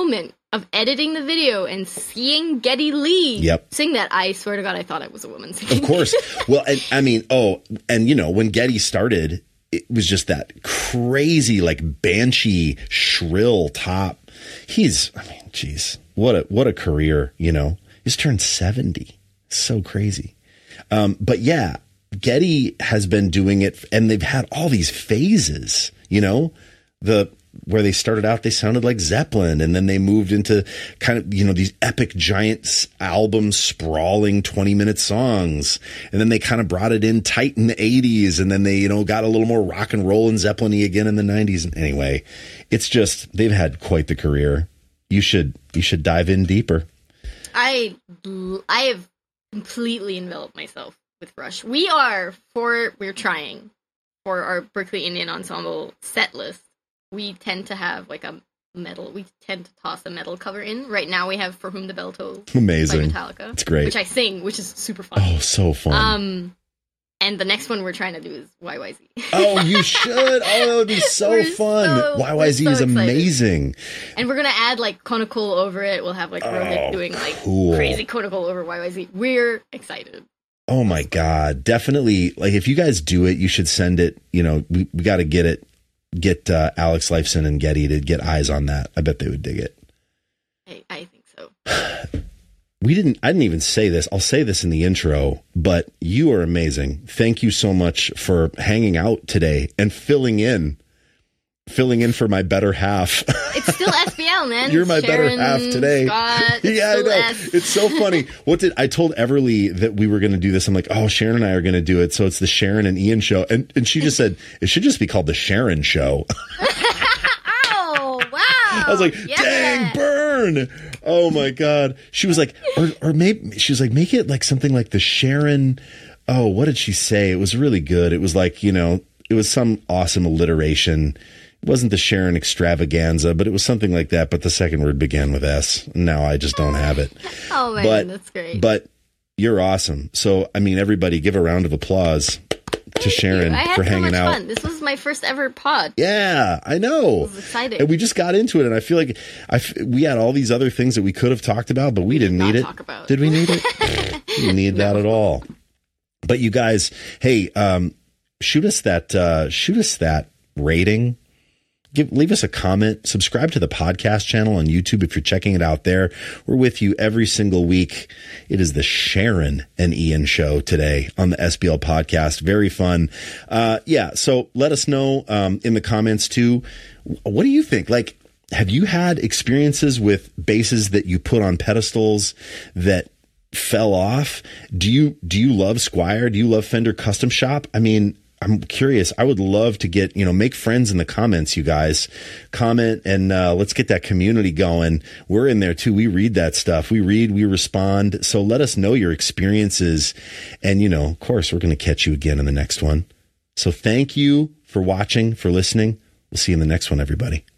of editing the video and seeing Geddy Lee yep. sing that, I swear to God, I thought I was a woman singing. Of course. Well, and, I mean, oh, and you know, when Geddy started, it was just that crazy, like banshee, shrill top. He's, I mean, geez, what a what a career, you know. He's turned seventy. So crazy. Um, but yeah, Geddy has been doing it, and they've had all these phases, you know, the where they started out, they sounded like Zeppelin, and then they moved into kind of, you know, these epic giant album sprawling twenty minute songs. And then they kind of brought it in tight in the eighties. And then they, you know, got a little more rock and roll and Zeppelin-y again in the nineties. And anyway, it's just, they've had quite the career. You should, you should dive in deeper. I, I have completely enveloped myself with Rush. We are for, we're trying for our Berkeley Indian Ensemble set list. We tend to have like a metal. We tend to toss a metal cover in. Right now, we have "For Whom the Bell Tolls" Amazing. by Metallica. It's great. Which I sing, which is super fun. Oh, so fun. Um, and the next one we're trying to do is Y Y Z. Oh, you should. Oh, that would be so we're fun. So, Y Y Z so is excited. amazing. And we're gonna add like Conical over it. We'll have like Rohit Oh, doing like cool. crazy Conical over Y Y Z. We're excited. Oh my God. Definitely. Like, if you guys do it, you should send it. You know, we, we got to get it. Get uh, Alex Lifeson and Geddy to get eyes on that. I bet they would dig it. I, I think so. We didn't, I didn't even say this. I'll say this in the intro, but you are amazing. Thank you so much for hanging out today and filling in, filling in for my better half. It's still S B L, man. You're my Sharon, better half today. Scott, Yeah, I know. S. It's so funny. What did I told Everly that we were going to do this? I'm like, oh, Sharon and I are going to do it. So it's the Sharon and Ian show. And and she just said, it should just be called the Sharon show. Oh, wow. I was like, yeah. dang, burn. Oh my God. She was like, or, or maybe she was like, make it like something like the Sharon. Oh, what did she say? It was really good. It was like, you know, it was some awesome alliteration. It wasn't the Sharon extravaganza, but it was something like that. But the second word began with S. Now I just don't have it. Oh man, but, that's great. But you're awesome. So, I mean, everybody give a round of applause to Sharon I had for so hanging much out. Fun. This was my first ever pod. Yeah, I know. I was excited. And we just got into it, and I feel like I f- we had all these other things that we could have talked about, but we, we didn't did need it. Talk about. Did we need it? We didn't need No. that at all. But you guys, hey, um, shoot us that uh, shoot us that rating. Give, leave us a comment, subscribe to the podcast channel on YouTube if you're checking it out there. We're with you every single week. It is the Sharon and Ian show today on the S B L podcast. Very fun. Uh, yeah. So let us know, um, in the comments too. What do you think? Like, have you had experiences with basses that you put on pedestals that fell off? Do you, do you love Squier? Do you love Fender Custom Shop? I mean, I'm curious. I would love to get, you know, make friends in the comments, you guys. Comment and uh, let's get that community going. We're in there too. We read that stuff. We read, we respond. So let us know your experiences. And, you know, of course, we're going to catch you again in the next one. So thank you for watching, for listening. We'll see you in the next one, everybody.